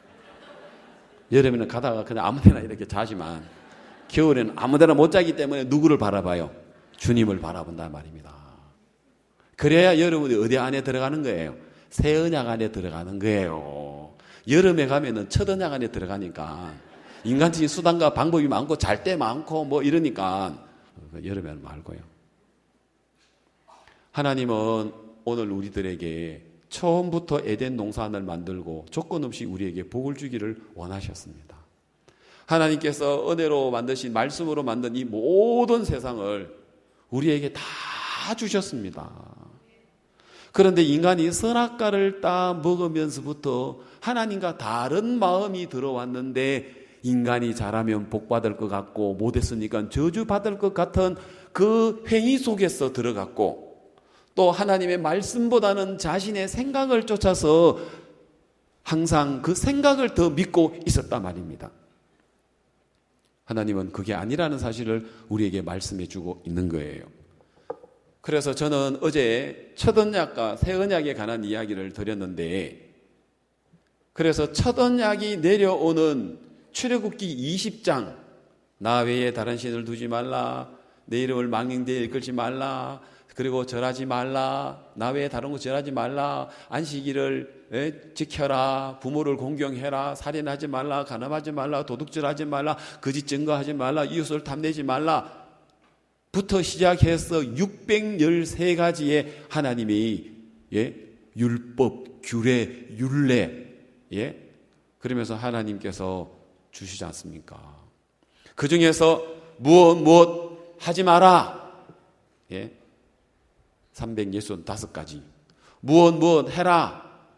여름에는 가다가 그냥 아무데나 이렇게 자지만 겨울에는 아무데나 못 자기 때문에 누구를 바라봐요? 주님을 바라본단 말입니다. 그래야 여러분이 어디 안에 들어가는 거예요? 새 언약 안에 들어가는 거예요. 여름에 가면은 첫 언약 안에 들어가니까 인간적인 수단과 방법이 많고 잘 때 많고 뭐 이러니까 여름에는 말고요. 하나님은 오늘 우리들에게 처음부터 에덴 동산을 만들고 조건 없이 우리에게 복을 주기를 원하셨습니다. 하나님께서 은혜로 만드신 말씀으로 만든 이 모든 세상을 우리에게 다 주셨습니다. 그런데 인간이 선악과를 따 먹으면서부터 하나님과 다른 마음이 들어왔는데 인간이 잘하면 복받을 것 같고 못했으니까 저주받을 것 같은 그 행위 속에서 들어갔고, 또 하나님의 말씀보다는 자신의 생각을 쫓아서 항상 그 생각을 더 믿고 있었단 말입니다. 하나님은 그게 아니라는 사실을 우리에게 말씀해 주고 있는 거예요. 그래서 저는 어제 첫 언약과 새 언약에 관한 이야기를 드렸는데, 그래서 첫 언약이 내려오는 출애굽기 이십 장, 나 외에 다른 신을 두지 말라, 내 이름을 망령되이 이끌지 말라, 그리고 절하지 말라, 나 외에 다른 거 절하지 말라, 안식일을 에, 지켜라, 부모를 공경해라, 살인하지 말라, 간음하지 말라, 도둑질하지 말라, 거짓 증거하지 말라, 이웃을 탐내지 말라 부터 시작해서 육백십삼 가지의 하나님이 예, 율법, 규례, 율례, 예, 그러면서 하나님께서 주시지 않습니까? 그 중에서 무엇 무엇 하지 마라, 예, 삼백육십오 가지, 무엇 무엇 해라,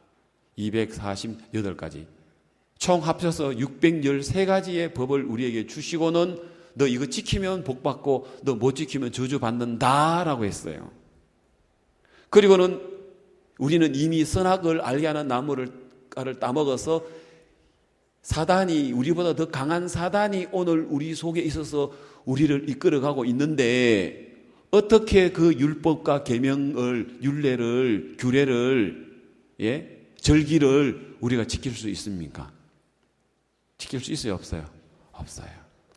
이백사십팔 가지, 총 합쳐서 육백십삼 가지의 법을 우리에게 주시고는 너 이거 지키면 복받고 너 못 지키면 저주받는다라고 했어요. 그리고는 우리는 이미 선악을 알게 하는 나무를 따먹어서 사단이, 우리보다 더 강한 사단이 오늘 우리 속에 있어서 우리를 이끌어가고 있는데, 어떻게 그 율법과 계명을, 율례를, 규례를, 예, 절기를 우리가 지킬 수 있습니까? 지킬 수 있어요, 없어요? 없어요.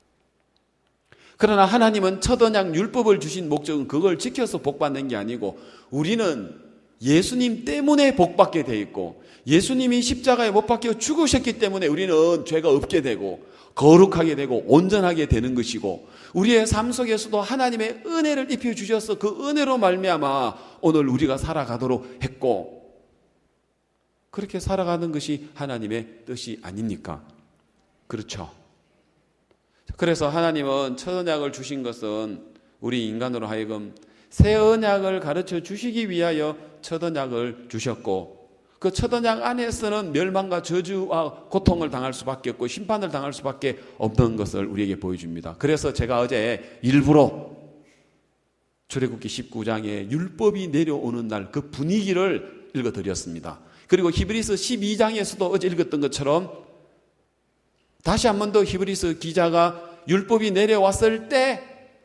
그러나 하나님은 첫 언약 율법을 주신 목적은 그걸 지켜서 복받는 게 아니고, 우리는 예수님 때문에 복받게 돼 있고, 예수님이 십자가에 못 박혀 죽으셨기 때문에 우리는 죄가 없게 되고 거룩하게 되고 온전하게 되는 것이고, 우리의 삶 속에서도 하나님의 은혜를 입혀 주셔서 그 은혜로 말미암아 오늘 우리가 살아가도록 했고, 그렇게 살아가는 것이 하나님의 뜻이 아닙니까? 그렇죠. 그래서 하나님은 첫 언약을 주신 것은 우리 인간으로 하여금 새 언약을 가르쳐 주시기 위하여 첫 언약을 주셨고, 그 첫 언약 안에서는 멸망과 저주와 고통을 당할 수밖에 없고 심판을 당할 수밖에 없는 것을 우리에게 보여줍니다. 그래서 제가 어제 일부러 출애굽기 십구 장에 율법이 내려오는 날 그 분위기를 읽어드렸습니다. 그리고 히브리서 십이 장에서도 어제 읽었던 것처럼 다시 한 번 더 히브리서 기자가 율법이 내려왔을 때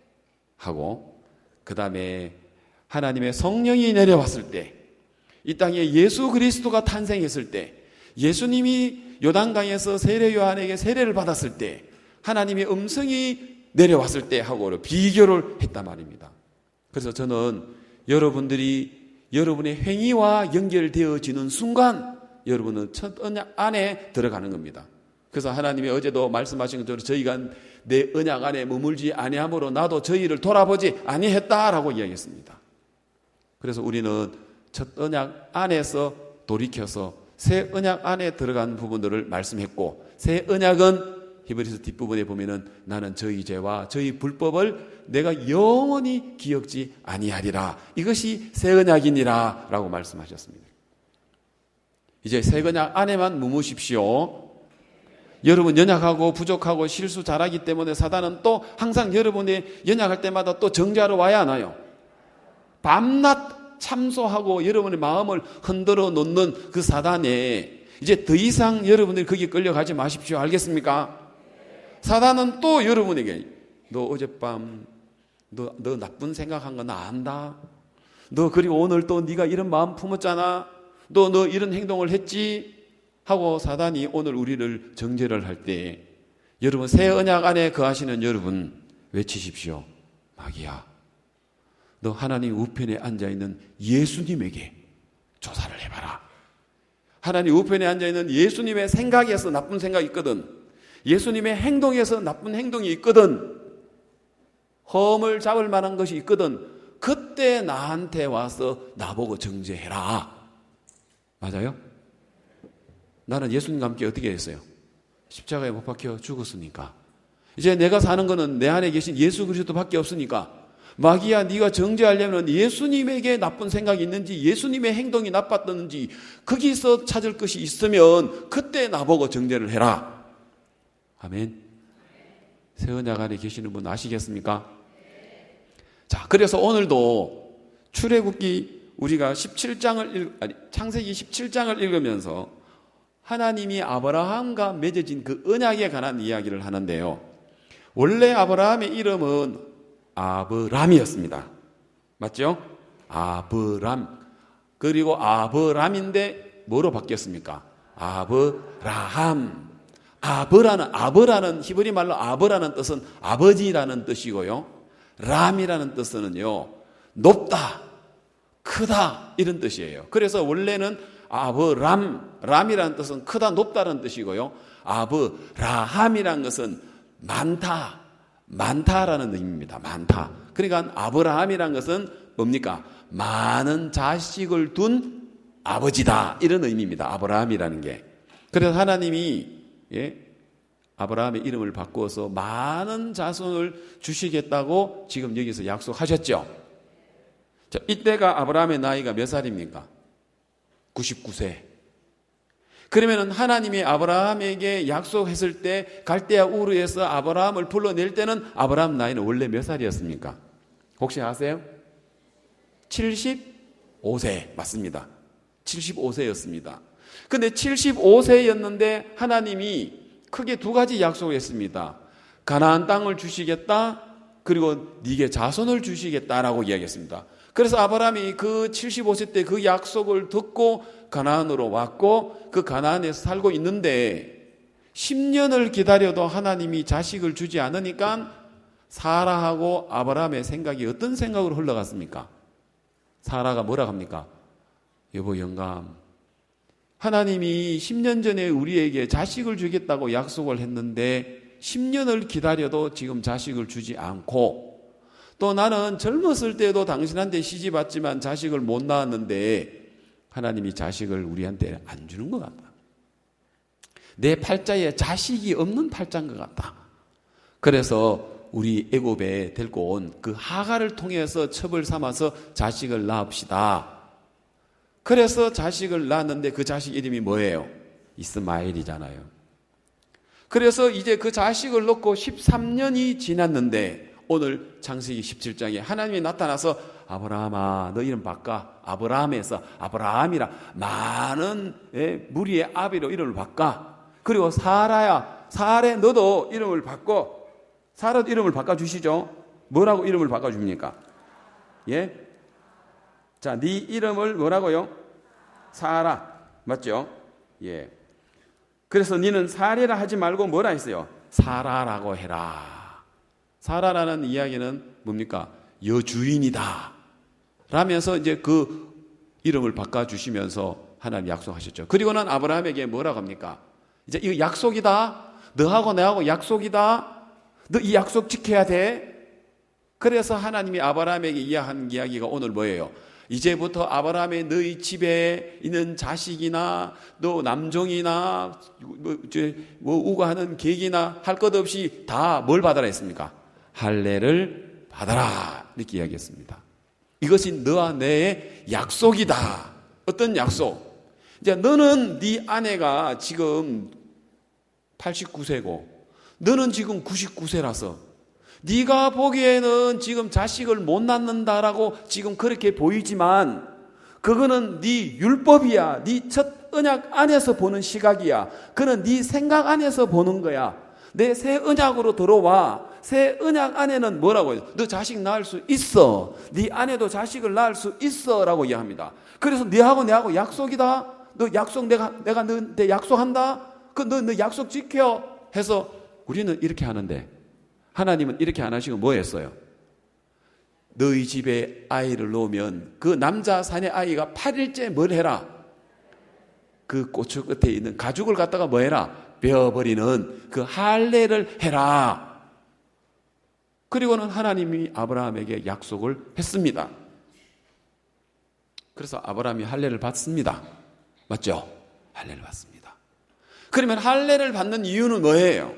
하고, 그 다음에 하나님의 성령이 내려왔을 때, 이 땅에 예수 그리스도가 탄생했을 때, 예수님이 요단강에서 세례 요한에게 세례를 받았을 때, 하나님의 음성이 내려왔을 때 하고 비교를 했단 말입니다. 그래서 저는 여러분들이 여러분의 행위와 연결되어지는 순간 여러분은 첫 언약 안에 들어가는 겁니다. 그래서 하나님이 어제도 말씀하신 것처럼 저희가 내 언약 안에 머물지 아니함으로 나도 저희를 돌아보지 아니했다라고 이야기했습니다. 그래서 우리는 첫 언약 안에서 돌이켜서 새 언약 안에 들어간 부분들을 말씀했고, 새 언약은 히브리서 뒷부분에 보면은 나는 저희 죄와 저희 불법을 내가 영원히 기억지 아니하리라, 이것이 새 언약이니라 라고 말씀하셨습니다. 이제 새 언약 안에만 머무십시오. 여러분 연약하고 부족하고 실수 잘하기 때문에 사단은 또 항상 여러분이 연약할 때마다 또 정죄하러 와야 하나요? 밤낮 참소하고 여러분의 마음을 흔들어 놓는 그 사단에 이제 더 이상 여러분들이 거기에 끌려가지 마십시오. 알겠습니까? 사단은 또 여러분에게 너 어젯밤 너, 너 나쁜 생각한 거 나 안다. 너 그리고 오늘 또 네가 이런 마음 품었잖아. 너 너 이런 행동을 했지 하고 사단이 오늘 우리를 정죄를 할 때, 여러분 새 언약 안에 거하시는 여러분 외치십시오. 마귀야, 너 하나님 우편에 앉아있는 예수님에게 조사를 해봐라. 하나님 우편에 앉아있는 예수님의 생각에서 나쁜 생각이 있거든, 예수님의 행동에서 나쁜 행동이 있거든, 허물 잡을 만한 것이 있거든, 그때 나한테 와서 나보고 정죄해라. 맞아요? 나는 예수님과 함께 어떻게 했어요? 십자가에 못 박혀 죽었으니까. 이제 내가 사는 거는 내 안에 계신 예수 그리스도밖에 없으니까, 마귀야 네가 정죄하려면 예수님에게 나쁜 생각이 있는지 예수님의 행동이 나빴던지 거기서 찾을 것이 있으면 그때 나보고 정죄를 해라. 아멘. 새 언약 안에 계시는 분 아시겠습니까? 자, 그래서 오늘도 출애굽기 우리가 십칠 장을 읽, 아니, 창세기 십칠 장을 읽으면서 하나님이 아브라함과 맺어진 그 언약에 관한 이야기를 하는데요. 원래 아브라함의 이름은 아브람이었습니다. 맞죠? 아브람. 그리고 아브람인데 뭐로 바뀌었습니까? 아브라함. 아브라는, 아브라는 히브리 말로 아브라는 뜻은 아버지라는 뜻이고요. 람이라는 뜻은요, 높다, 크다 이런 뜻이에요. 그래서 원래는 아브람, 람이라는 뜻은 크다, 높다는 뜻이고요. 아브라함이라는 것은 많다, 많다라는 의미입니다. 많다. 그러니까 아브라함이라는 것은 뭡니까? 많은 자식을 둔 아버지다 이런 의미입니다. 아브라함이라는 게. 그래서 하나님이 예, 아브라함의 이름을 바꾸어서 많은 자손을 주시겠다고 지금 여기서 약속하셨죠. 자, 이때가 아브라함의 나이가 몇 살입니까? 구십구 세. 그러면 하나님이 아브라함에게 약속했을 때 갈대아 우르에서 아브라함을 불러낼 때는 아브라함 나이는 원래 몇 살이었습니까? 혹시 아세요? 칠십오 세 맞습니다. 칠십오 세였습니다. 근데 칠십오 세였는데 하나님이 크게 두 가지 약속을 했습니다. 가나안 땅을 주시겠다, 그리고 네게 자손을 주시겠다라고 이야기했습니다. 그래서 아브라함이 그 칠십오 세 때 그 약속을 듣고 가나안으로 왔고 그 가나안에서 살고 있는데 십 년을 기다려도 하나님이 자식을 주지 않으니까 사라하고 아브라함의 생각이 어떤 생각으로 흘러갔습니까? 사라가 뭐라 합니까? 여보 영감, 하나님이 십 년 전에 우리에게 자식을 주겠다고 약속을 했는데 십 년을 기다려도 지금 자식을 주지 않고, 또 나는 젊었을 때도 당신한테 시집 왔지만 자식을 못 낳았는데 하나님이 자식을 우리한테 안 주는 것 같다. 내 팔자에 자식이 없는 팔자인 것 같다. 그래서 우리 애굽에 데리고 온 그 하가를 통해서 첩을 삼아서 자식을 낳읍시다. 그래서 자식을 낳았는데 그 자식 이름이 뭐예요? 이스마엘이잖아요. 그래서 이제 그 자식을 놓고 십삼 년이 지났는데 오늘 창세기 십칠 장에 하나님이 나타나서 아브라함아 너 이름 바꿔. 아브라함에서 아브라함이라 많은 예, 무리의 아비로 이름을 바꿔. 그리고 사라야 사레 너도 이름을 바꿔. 사라도 이름을 바꿔주시죠. 뭐라고 이름을 바꿔줍니까? 예? 자, 네 이름을 뭐라고요? 사라. 맞죠? 예. 그래서 너는 사레라 하지 말고 뭐라 했어요? 사라라고 해라. 사라라는 이야기는 뭡니까? 여주인이다. 라면서 이제 그 이름을 바꿔주시면서 하나님 약속하셨죠. 그리고는 아브라함에게 뭐라고 합니까? 이제 이거 약속이다. 너하고 내하고 약속이다. 너 이 약속 지켜야 돼. 그래서 하나님이 아브라함에게 이야기한 이야기가 오늘 뭐예요? 이제부터 아브라함의 너희 집에 있는 자식이나 또 남종이나 뭐, 뭐 우거하는 계기나 할 것 없이 다 뭘 받아라 했습니까? 할례를 받아라 이렇게 이야기했습니다. 이것이 너와 내의 약속이다. 어떤 약속? 이제 너는 네 아내가 지금 팔십구 세고 너는 지금 구십구 세라서 네가 보기에는 지금 자식을 못 낳는다라고 지금 그렇게 보이지만 그거는 네 율법이야. 네 첫 언약 안에서 보는 시각이야. 그는 네 생각 안에서 보는 거야. 내 새 언약으로 들어와. 새 언약 안에는 뭐라고 해요? 너 자식 낳을 수 있어. 네 아내도 자식을 낳을 수 있어 라고 이야기합니다. 그래서 네하고 내하고 약속이다. 너 약속 내가 내가 너한테 약속한다. 그 너 너 약속 지켜 해서 우리는 이렇게 하는데 하나님은 이렇게 안 하시고 뭐 했어요? 너희 집에 아이를 놓으면 그 남자 사내 아이가 팔 일째 뭘 해라? 그 고추 끝에 있는 가죽을 갖다가 뭐 해라? 베어버리는 그 할례를 해라. 그리고는 하나님이 아브라함에게 약속을 했습니다. 그래서 아브라함이 할례를 받습니다. 맞죠? 할례를 받습니다. 그러면 할례를 받는 이유는 뭐예요?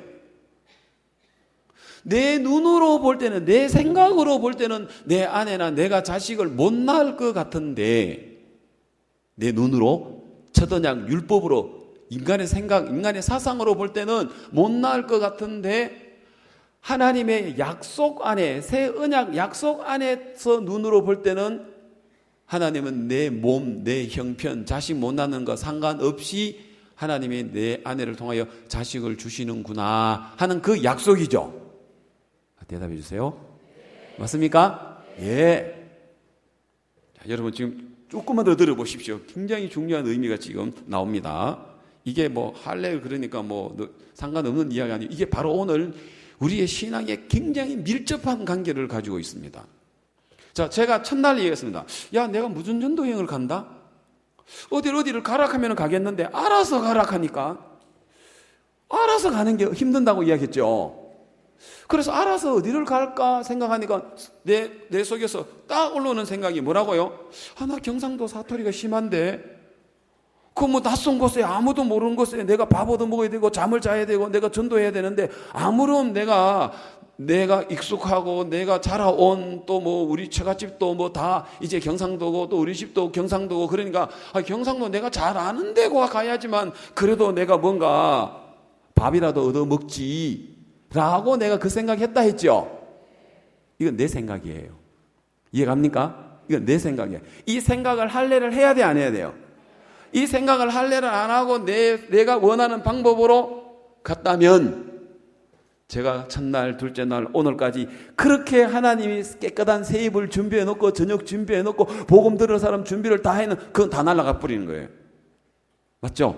내 눈으로 볼 때는, 내 생각으로 볼 때는 내 아내나 내가 자식을 못 낳을 것 같은데 내 눈으로 첫 언약 율법으로 인간의 생각, 인간의 사상으로 볼 때는 못 나을 것 같은데 하나님의 약속 안에, 새 언약 약속 안에서 눈으로 볼 때는 하나님은 내 몸, 내 형편, 자식 못 낳는 거 상관없이 하나님이 내 아내를 통하여 자식을 주시는구나 하는 그 약속이죠. 대답해 주세요. 맞습니까? 예. 자, 여러분 지금 조금만 더 들어보십시오. 굉장히 중요한 의미가 지금 나옵니다. 이게 뭐 할례 그러니까 뭐 상관없는 이야기 아니에요. 이게 바로 오늘 우리의 신앙에 굉장히 밀접한 관계를 가지고 있습니다. 자, 제가 첫날 얘기했습니다. 야, 내가 무슨 전도 여행을 간다? 어디를 어디를 가라 하면 가겠는데 알아서 가라 하니까 알아서 가는 게 힘든다고 이야기했죠. 그래서 알아서 어디를 갈까 생각하니까 내, 내 속에서 딱 올라오는 생각이 뭐라고요? 아, 나 경상도 사투리가 심한데 그 뭐 낯선 곳에 아무도 모르는 곳에 내가 밥 얻어 먹어야 되고 잠을 자야 되고 내가 전도해야 되는데 아무런 내가 내가 익숙하고 내가 자라온 또 뭐 우리 처갓집도 뭐 다 이제 경상도고 또 우리 집도 경상도고 그러니까 아, 경상도 내가 잘 아는 데고 가야지만 그래도 내가 뭔가 밥이라도 얻어 먹지 라고 내가 그 생각했다 했죠. 이건 내 생각이에요. 이해갑니까? 이건 내 생각이에요. 이 생각을 할례를 해야 돼, 안 해야 돼요? 이 생각을 할례를 안 하고 내, 내가 원하는 방법으로 갔다면 제가 첫날, 둘째 날, 오늘까지 그렇게 하나님이 깨끗한 새 입을 준비해 놓고 저녁 준비해 놓고 복음 들을 사람 준비를 다 해놓은 그건 다 날아가 버리는 거예요. 맞죠?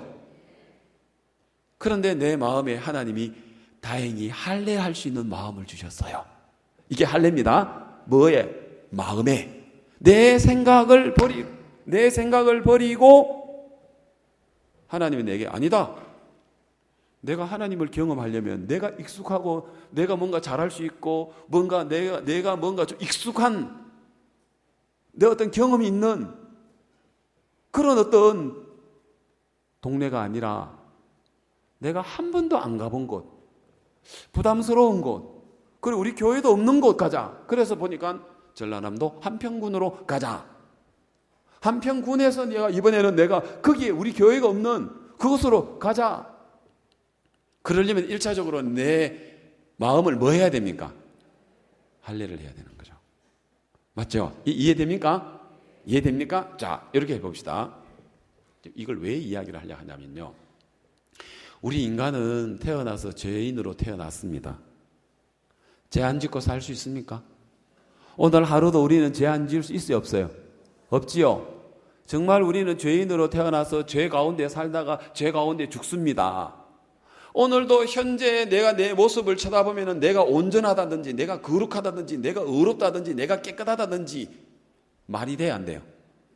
그런데 내 마음에 하나님이 다행히 할례할 수 있는 마음을 주셨어요. 이게 할례입니다. 뭐에? 마음에. 내 생각을 버리, 내 생각을 버리고 하나님이 내게 아니다. 내가 하나님을 경험하려면 내가 익숙하고 내가 뭔가 잘할 수 있고 뭔가 내가, 내가 뭔가 좀 익숙한 내 어떤 경험이 있는 그런 어떤 동네가 아니라 내가 한 번도 안 가본 곳, 부담스러운 곳, 그리고 우리 교회도 없는 곳 가자. 그래서 보니까 전라남도 한평군으로 가자. 한평군에서 내가 이번에는 내가 거기에 우리 교회가 없는 그곳으로 가자. 그러려면 일차적으로 내 마음을 뭐 해야 됩니까? 할례를 해야 되는 거죠. 맞죠? 이, 이해됩니까? 이해됩니까? 자, 이렇게 해봅시다. 이걸 왜 이야기를 하려 하냐면요. 우리 인간은 태어나서 죄인으로 태어났습니다. 죄 안 짓고 살 수 있습니까? 오늘 하루도 우리는 죄 안 지을 수 있어요, 없어요? 없지요? 정말 우리는 죄인으로 태어나서 죄 가운데 살다가 죄 가운데 죽습니다. 오늘도 현재 내가 내 모습을 쳐다보면 내가 온전하다든지 내가 거룩하다든지 내가 의롭다든지 내가 깨끗하다든지 말이 돼야 안 돼요?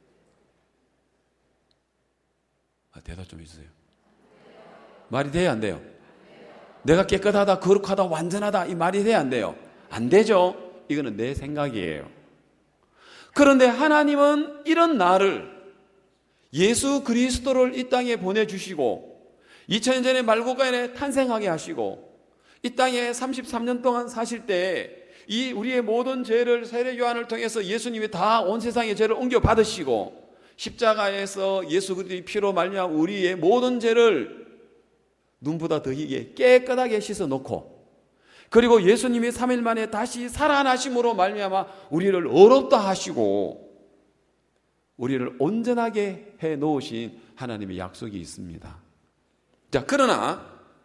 아, 대답 좀 해주세요. 말이 돼야 안 돼요? 내가 깨끗하다, 거룩하다, 완전하다 이 말이 돼야 안 돼요? 안 되죠? 이거는 내 생각이에요. 그런데 하나님은 이런 나를 예수 그리스도를 이 땅에 보내주시고 이천 년 전에 말고가인에 탄생하게 하시고 이 땅에 삼십삼 년 동안 사실 때 이 우리의 모든 죄를 세례 요한을 통해서 예수님이 다 온 세상의 죄를 옮겨 받으시고 십자가에서 예수 그리스도의 피로 말미암아 우리의 모든 죄를 눈보다 더 희게 깨끗하게 씻어 놓고 그리고 예수님이 삼 일 만에 다시 살아나심으로 말미암아 우리를 의롭다 하시고 우리를 온전하게 해 놓으신 하나님의 약속이 있습니다. 자, 그러나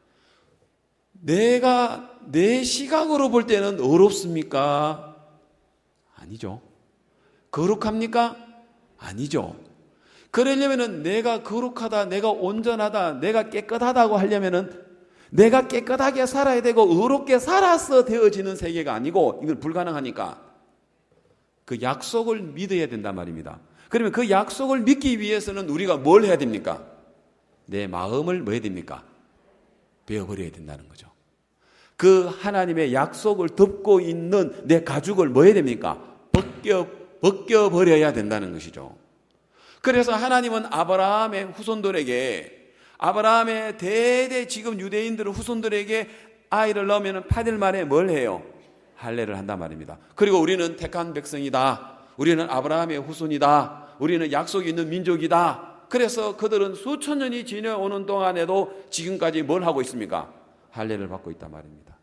내가 내 시각으로 볼 때는 의롭습니까? 아니죠. 거룩합니까? 아니죠. 그러려면은 내가 거룩하다, 내가 온전하다, 내가 깨끗하다고 하려면은 내가 깨끗하게 살아야 되고 의롭게 살아서 되어지는 세계가 아니고 이건 불가능하니까 그 약속을 믿어야 된단 말입니다. 그러면 그 약속을 믿기 위해서는 우리가 뭘 해야 됩니까? 내 마음을 뭐 해야 됩니까? 베어버려야 된다는 거죠. 그 하나님의 약속을 덮고 있는 내 가죽을 뭐 해야 됩니까? 벗겨, 벗겨버려야 된다는 것이죠. 그래서 하나님은 아브라함의 후손들에게 아브라함의 대대 지금 유대인들 후손들에게 아이를 낳으면 팔 일 만에 뭘 해요? 할례를 한단 말입니다. 그리고 우리는 택한 백성이다. 우리는 아브라함의 후손이다. 우리는 약속이 있는 민족이다. 그래서 그들은 수천 년이 지내오는 동안에도 지금까지 뭘 하고 있습니까? 할례를 받고 있단 말입니다.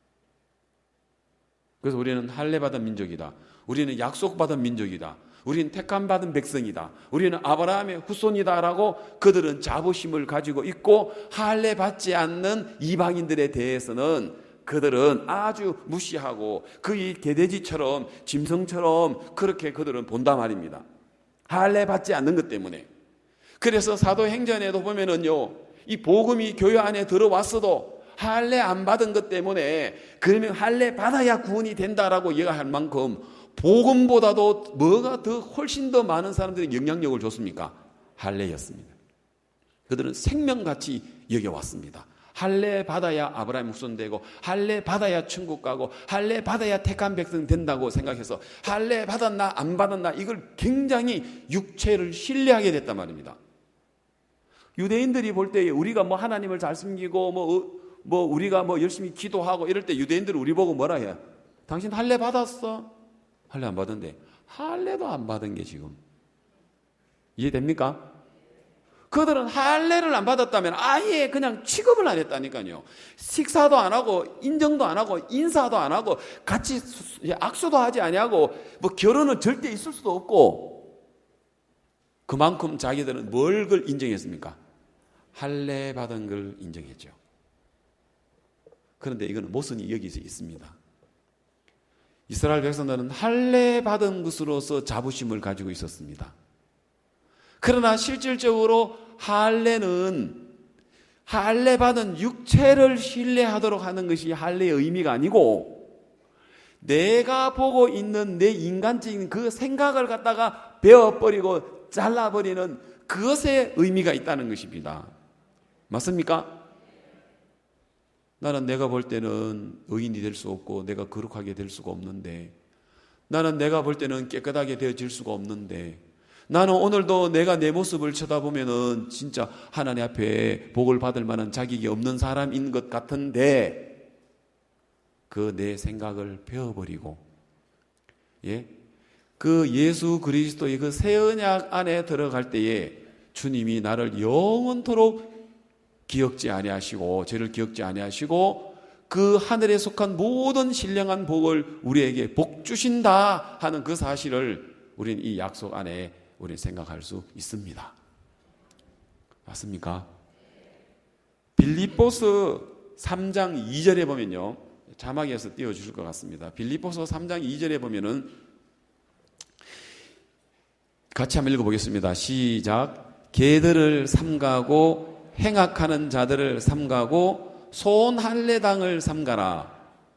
그래서 우리는 할례받은 민족이다. 우리는 약속받은 민족이다. 우리는 택함받은 백성이다. 우리는 아브라함의 후손이다라고 그들은 자부심을 가지고 있고, 할례받지 않는 이방인들에 대해서는 그들은 아주 무시하고 그의 개돼지처럼 짐승처럼 그렇게 그들은 본단 말입니다. 할례받지 않는 것 때문에. 그래서 사도행전에도 보면은요, 이 복음이 교회 안에 들어왔어도 할례 안 받은 것 때문에, 그러면 할례 받아야 구원이 된다라고 얘기할 만큼 복음보다도 뭐가 더 훨씬 더 많은 사람들이 영향력을 줬습니까? 할례였습니다. 그들은 생명같이 여겨왔습니다. 할례 받아야 아브라함 후손 되고, 할례 받아야 천국 가고, 할례 받아야 택한 백성 된다고 생각해서 할례 받았나 안 받았나 이걸 굉장히 육체를 신뢰하게 됐단 말입니다. 유대인들이 볼 때 우리가 뭐 하나님을 잘 섬기고 뭐, 뭐 우리가 뭐 열심히 기도하고 이럴 때 유대인들은 우리 보고 뭐라 해요? 당신 할례 받았어? 할례 안 받은데, 할례도 안 받은 게 지금 이해됩니까? 그들은 할례를 안 받았다면 아예 그냥 취급을 안 했다니까요. 식사도 안 하고 인정도 안 하고 인사도 안 하고 같이 악수도 하지 아니하고 뭐 결혼은 절대 있을 수도 없고, 그만큼 자기들은 뭘 걸 인정했습니까? 할례 받은 걸 인정했죠. 그런데 이거는 모순이 여기서 있습니다. 이스라엘 백성들은 할례 받은 것으로서 자부심을 가지고 있었습니다. 그러나 실질적으로 할례는 할례 받은 육체를 신뢰하도록 하는 것이 할례의 의미가 아니고, 내가 보고 있는 내 인간적인 그 생각을 갖다가 베어버리고 잘라버리는 그것에 의미가 있다는 것입니다. 맞습니까? 나는 내가 볼 때는 의인이 될 수 없고 내가 거룩하게 될 수가 없는데, 나는 내가 볼 때는 깨끗하게 되어질 수가 없는데, 나는 오늘도 내가 내 모습을 쳐다보면은 진짜 하나님 앞에 복을 받을 만한 자격이 없는 사람인 것 같은데, 그 내 생각을 베어버리고, 예? 그 예수 그리스도의 그 새 언약 안에 들어갈 때에 주님이 나를 영원토록 기억지 아니하시고 죄를 기억지 아니하시고 그 하늘에 속한 모든 신령한 복을 우리에게 복 주신다 하는 그 사실을 우리는 이 약속 안에 우리는 생각할 수 있습니다. 맞습니까? 빌립보서 삼 장 이 절에 보면요, 자막에서 띄워주실 것 같습니다. 빌립보서 삼 장 이 절에 보면은 같이 한번 읽어보겠습니다. 시작. 개들을 삼가고 행악하는 자들을 삼가고 소원할례당을 삼가라.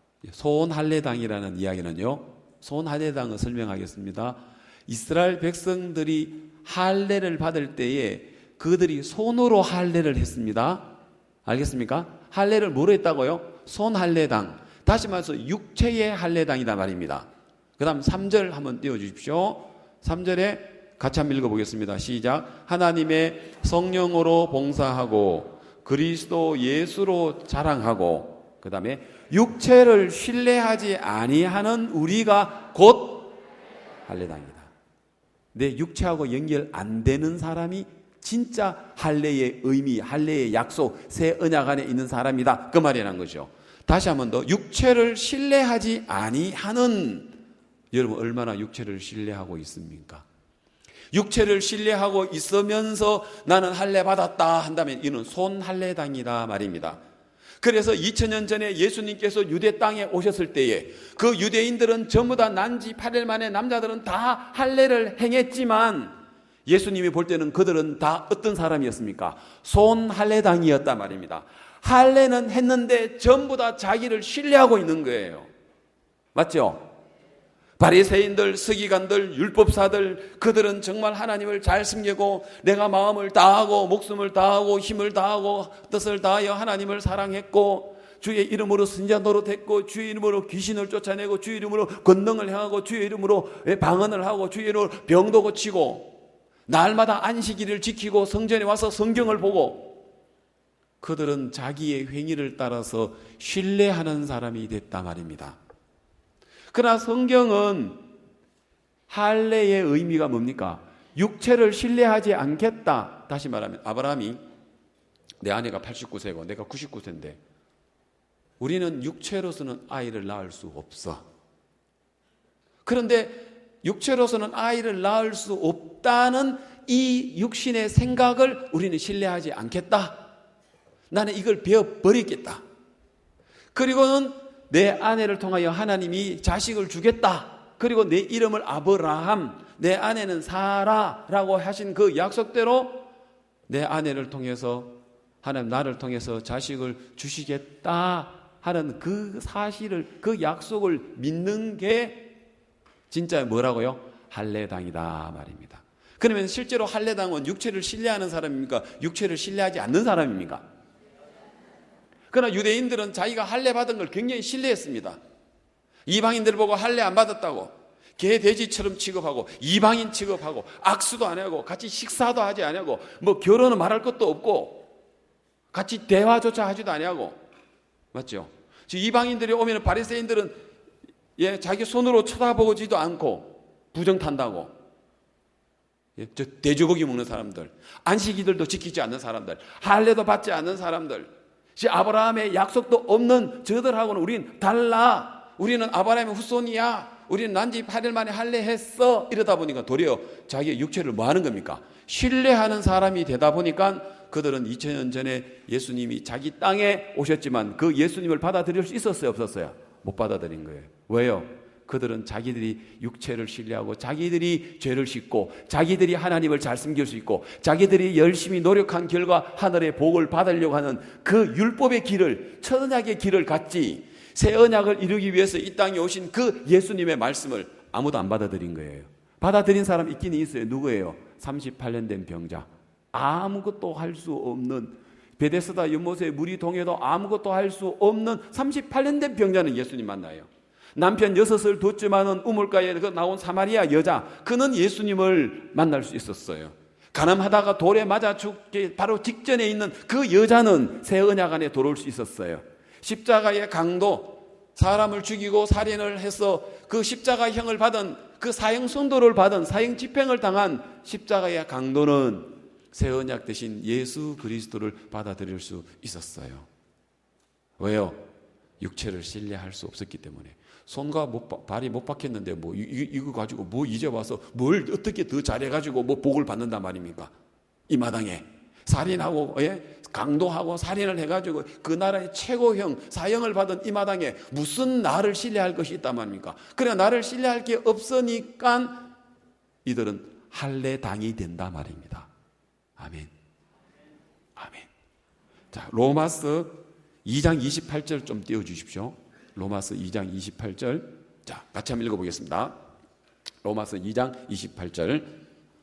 소원할례당이라는 이야기는요, 소원할례당을 설명하겠습니다. 이스라엘 백성들이 할례를 받을 때에 그들이 손으로 할례를 했습니다. 알겠습니까? 할례를 뭐로 했다고요? 손할례당. 다시 말해서 육체의 할례당이다 말입니다. 그 다음 삼 절 한번 띄워주십시오. 삼 절에 같이 한번 읽어보겠습니다. 시작. 하나님의 성령으로 봉사하고 그리스도 예수로 자랑하고, 그 다음에 육체를 신뢰하지 아니하는 우리가 곧 할례당이다. 내 육체하고 연결 안 되는 사람이 진짜 할례의 의미, 할례의 약속, 새 언약 안에 있는 사람이다, 그 말이라는 거죠. 다시 한 번 더, 육체를 신뢰하지 아니하는, 여러분 얼마나 육체를 신뢰하고 있습니까? 육체를 신뢰하고 있으면서 나는 할례 받았다 한다면 이는 손할례당이다 말입니다. 그래서 이천 년 전에 예수님께서 유대 땅에 오셨을 때에 그 유대인들은 전부 다 난지 팔 일 만에 남자들은 다 할례를 행했지만, 예수님이 볼 때는 그들은 다 어떤 사람이었습니까? 손할례당이었단 말입니다. 할례는 했는데 전부 다 자기를 신뢰하고 있는 거예요. 맞죠? 바리새인들, 서기관들, 율법사들, 그들은 정말 하나님을 잘 섬기고 내가 마음을 다하고 목숨을 다하고 힘을 다하고 뜻을 다하여 하나님을 사랑했고 주의 이름으로 선지자 노릇했고 주의 이름으로 귀신을 쫓아내고 주의 이름으로 권능을 행하고 주의 이름으로 방언을 하고 주의 이름으로 병도 고치고 날마다 안식일을 지키고 성전에 와서 성경을 보고, 그들은 자기의 행위를 따라서 신뢰하는 사람이 됐다 말입니다. 그러나 성경은 할례의 의미가 뭡니까? 육체를 신뢰하지 않겠다. 다시 말하면 아브라함이 내 아내가 팔십구 세고 내가 구십구 세인데 우리는 육체로서는 아이를 낳을 수 없어. 그런데 육체로서는 아이를 낳을 수 없다는 이 육신의 생각을 우리는 신뢰하지 않겠다. 나는 이걸 베어버리겠다. 그리고는 내 아내를 통하여 하나님이 자식을 주겠다. 그리고 내 이름을 아브라함, 내 아내는 사라라고 하신 그 약속대로 내 아내를 통해서 하나님 나를 통해서 자식을 주시겠다 하는 그 사실을, 그 약속을 믿는 게 진짜 뭐라고요? 할례당이다 말입니다. 그러면 실제로 할례당은 육체를 신뢰하는 사람입니까? 육체를 신뢰하지 않는 사람입니까? 그러나 유대인들은 자기가 할례 받은 걸 굉장히 신뢰했습니다. 이방인들 보고 할례 안 받았다고 개 돼지처럼 취급하고 이방인 취급하고 악수도 안 하고 같이 식사도 하지 않고 뭐 결혼은 말할 것도 없고 같이 대화조차 하지도 아니하고, 맞죠? 이방인들이 오면 바리새인들은 예, 자기 손으로 쳐다보지도 않고 부정 탄다고. 예, 저 돼지고기 먹는 사람들, 안식일들도 지키지 않는 사람들, 할례도 받지 않는 사람들, 아브라함의 약속도 없는 저들하고는 우리는 달라. 우리는 아브라함의 후손이야. 우리는 난지 팔 일 만에 할례했어. 이러다 보니까 도리어 자기의 육체를 뭐 하는 겁니까? 신뢰하는 사람이 되다 보니까 그들은 이천 년 전에 예수님이 자기 땅에 오셨지만 그 예수님을 받아들일 수 있었어요, 없었어요? 못 받아들인 거예요. 왜요? 그들은 자기들이 육체를 신뢰하고 자기들이 죄를 짓고 자기들이 하나님을 잘 섬길 수 있고 자기들이 열심히 노력한 결과 하늘의 복을 받으려고 하는 그 율법의 길을, 천언약의 길을 갔지, 새 언약을 이루기 위해서 이 땅에 오신 그 예수님의 말씀을 아무도 안 받아들인 거예요. 받아들인 사람 있긴 있어요. 누구예요? 삼십팔 년 된 병자. 아무것도 할 수 없는, 베데스다 연못에 물이 동해도 아무것도 할 수 없는 삼십팔 년 된 병자는 예수님 만나요. 남편 여섯을 뒀지만은 우물가에 나온 사마리아 여자, 그는 예수님을 만날 수 있었어요. 가늠하다가 돌에 맞아 죽기 바로 직전에 있는 그 여자는 새 언약 안에 들어올 수 있었어요. 십자가의 강도, 사람을 죽이고 살인을 해서 그 십자가형을 받은, 그 사형 선고를 받은, 사형 집행을 당한 십자가의 강도는 새 언약 대신 예수 그리스도를 받아들일 수 있었어요. 왜요? 육체를 신뢰할 수 없었기 때문에. 손과 못, 발이 못 박혔는데 뭐 이, 이거 가지고 뭐 이제 와서 뭘 어떻게 더 잘해가지고 뭐 복을 받는단 말입니까? 이 마당에 살인하고, 예? 강도하고 살인을 해가지고 그 나라의 최고형 사형을 받은 이 마당에 무슨 나를 신뢰할 것이 있단 말입니까? 그래, 나를 신뢰할 게 없으니까 이들은 할례당이 된다 말입니다. 아멘. 아멘. 자, 로마서 이 장 이십팔 절 좀 띄워주십시오. 로마서 이 장 이십팔 절. 자, 같이 한번 읽어보겠습니다. 로마서 이 장 이십팔 절.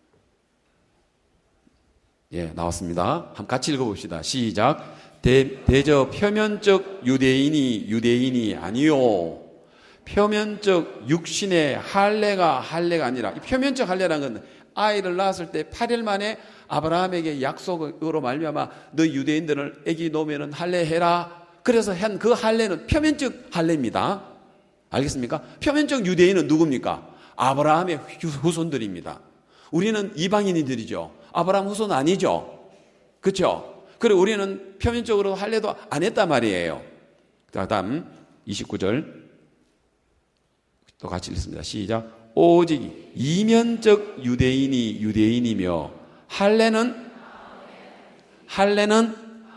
예, 나왔습니다. 한번 같이 읽어봅시다. 시작. 대, 대저 표면적 유대인이 유대인이 아니요. 표면적 육신의 할례가 할례가 아니라, 이 표면적 할례라는 건 아이를 낳았을 때 팔 일 만에 아브라함에게 약속으로 말미암아 너 유대인들을 아기 놓으면 할례해라. 그래서 한 그 할례는 표면적 할례입니다. 알겠습니까? 표면적 유대인은 누굽니까? 아브라함의 후손들입니다. 우리는 이방인들이죠. 아브라함 후손 아니죠. 그렇죠? 그리고 우리는 표면적으로 할례도 안 했단 말이에요. 자, 다음 이십구 절 또 같이 읽습니다. 시작. 오직 이면적 유대인이 유대인이며 할례는 할례는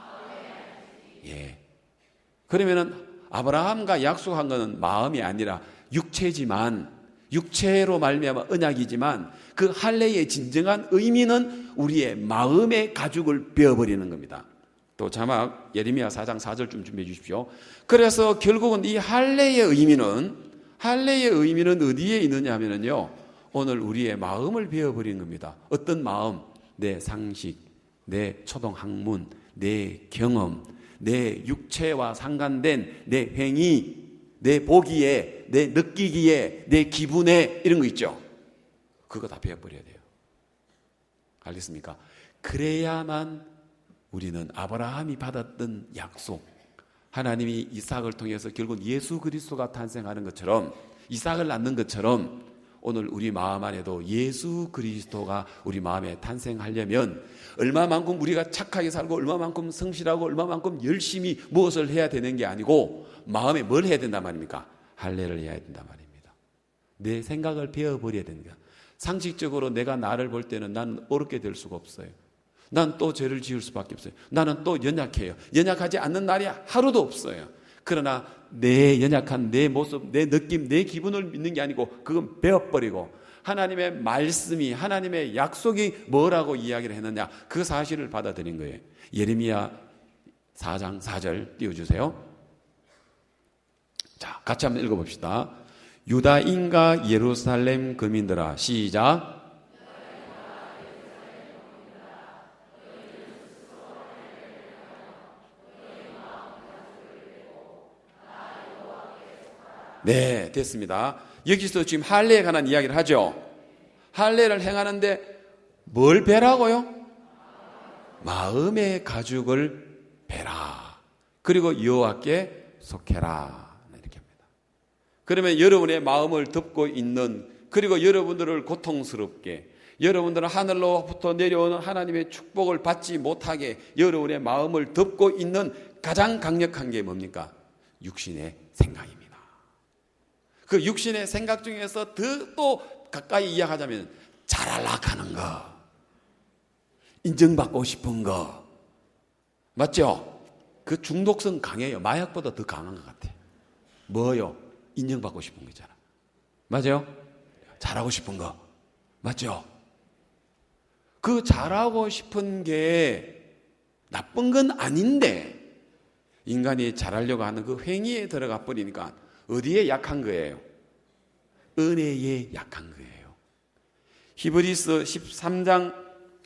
예. 그러면은 아브라함과 약속한 것은 마음이 아니라 육체지만, 육체로 말미암아 언약이지만 그 할례의 진정한 의미는 우리의 마음의 가죽을 베어버리는 겁니다. 또 자막 예레미야 사 장 사 절 좀 준비해 주십시오. 그래서 결국은 이 할례의 의미는 할례의 의미는 어디에 있느냐 하면요, 오늘 우리의 마음을 베어버린 겁니다. 어떤 마음? 내 상식, 내 초동 학문, 내 경험, 내 육체와 상관된 내 행위, 내 보기에, 내 느끼기에, 내 기분에, 이런 거 있죠. 그거 다 베어버려야 돼요. 알겠습니까? 그래야만 우리는 아브라함이 받았던 약속, 하나님이 이삭을 통해서 결국 예수 그리스도가 탄생하는 것처럼, 이삭을 낳는 것처럼 오늘 우리 마음 안에도 예수 그리스도가 우리 마음에 탄생하려면 얼마만큼 우리가 착하게 살고 얼마만큼 성실하고 얼마만큼 열심히 무엇을 해야 되는 게 아니고 마음에 뭘 해야 된단 말입니까? 할례를 해야 된단 말입니다. 내 생각을 베어버려야 됩니다. 상식적으로 내가 나를 볼 때는 난 어렵게 될 수가 없어요. 난 또 죄를 지을 수밖에 없어요. 나는 또 연약해요. 연약하지 않는 날이 하루도 없어요. 그러나 내 연약한 내 모습, 내 느낌, 내 기분을 믿는 게 아니고 그건 베어버리고 하나님의 말씀이, 하나님의 약속이 뭐라고 이야기를 했느냐, 그 사실을 받아들인 거예요. 예레미야 사 장 사 절 띄워주세요. 자, 같이 한번 읽어봅시다. 유다인과 예루살렘 거민들아, 시작. 네, 됐습니다. 여기서 지금 할례에 관한 이야기를 하죠. 할례를 행하는데 뭘 베라고요? 마음의 가죽을 베라. 그리고 여호와께 속해라. 이렇게 합니다. 그러면 여러분의 마음을 덮고 있는, 그리고 여러분들을 고통스럽게, 여러분들은 하늘로부터 내려오는 하나님의 축복을 받지 못하게 여러분의 마음을 덮고 있는 가장 강력한 게 뭡니까? 육신의 생각입니다. 그 육신의 생각 중에서 더 또 가까이 이야기하자면 잘하려고 하는 거, 인정받고 싶은 거, 맞죠? 그 중독성 강해요. 마약보다 더 강한 것 같아요. 뭐요? 인정받고 싶은 거잖아. 맞아요? 잘하고 싶은 거, 맞죠? 그 잘하고 싶은 게 나쁜 건 아닌데 인간이 잘하려고 하는 그 행위에 들어가 버리니까 어디에 약한 거예요? 은혜에 약한 거예요. 히브리서 십삼 장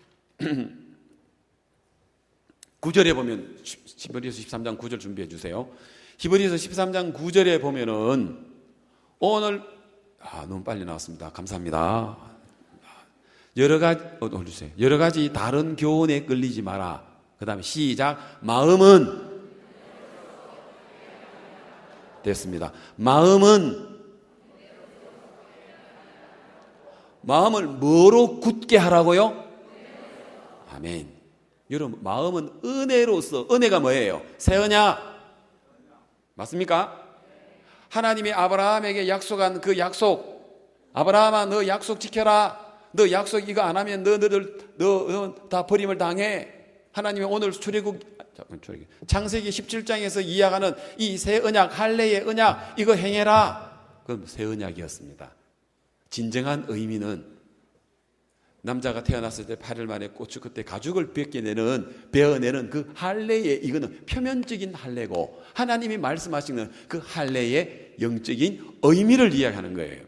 구 절에 보면, 히브리서 십삼 장 구 절 준비해 주세요. 히브리서 십삼 장 구 절에 보면은 오늘, 아, 너무 빨리 나왔습니다. 감사합니다. 여러 가지, 어, 올려주세요. 여러 가지 다른 교훈에 끌리지 마라. 그 다음에 시작. 마음은, 됐습니다. 마음은, 마음을 뭐로 굳게 하라고요? 아멘. 여러분, 마음은 은혜로서, 은혜가 뭐예요? 새 언약. 맞습니까? 하나님이 아브라함에게 약속한 그 약속. 아브라함아, 너 약속 지켜라. 너 약속 이거 안 하면 너희들 너 다 버림을 당해. 하나님이 오늘 출애굽 창세기 십칠 장에서 이야기하는 이 새 언약, 할례의 언약, 이거 행해라. 그건 새 언약이었습니다. 진정한 의미는 남자가 태어났을 때 팔 일 만에 고추 그때 가죽을 벗겨내는, 베어내는 그 할례의, 이거는 표면적인 할례고 하나님이 말씀하시는 그 할례의 영적인 의미를 이야기하는 거예요.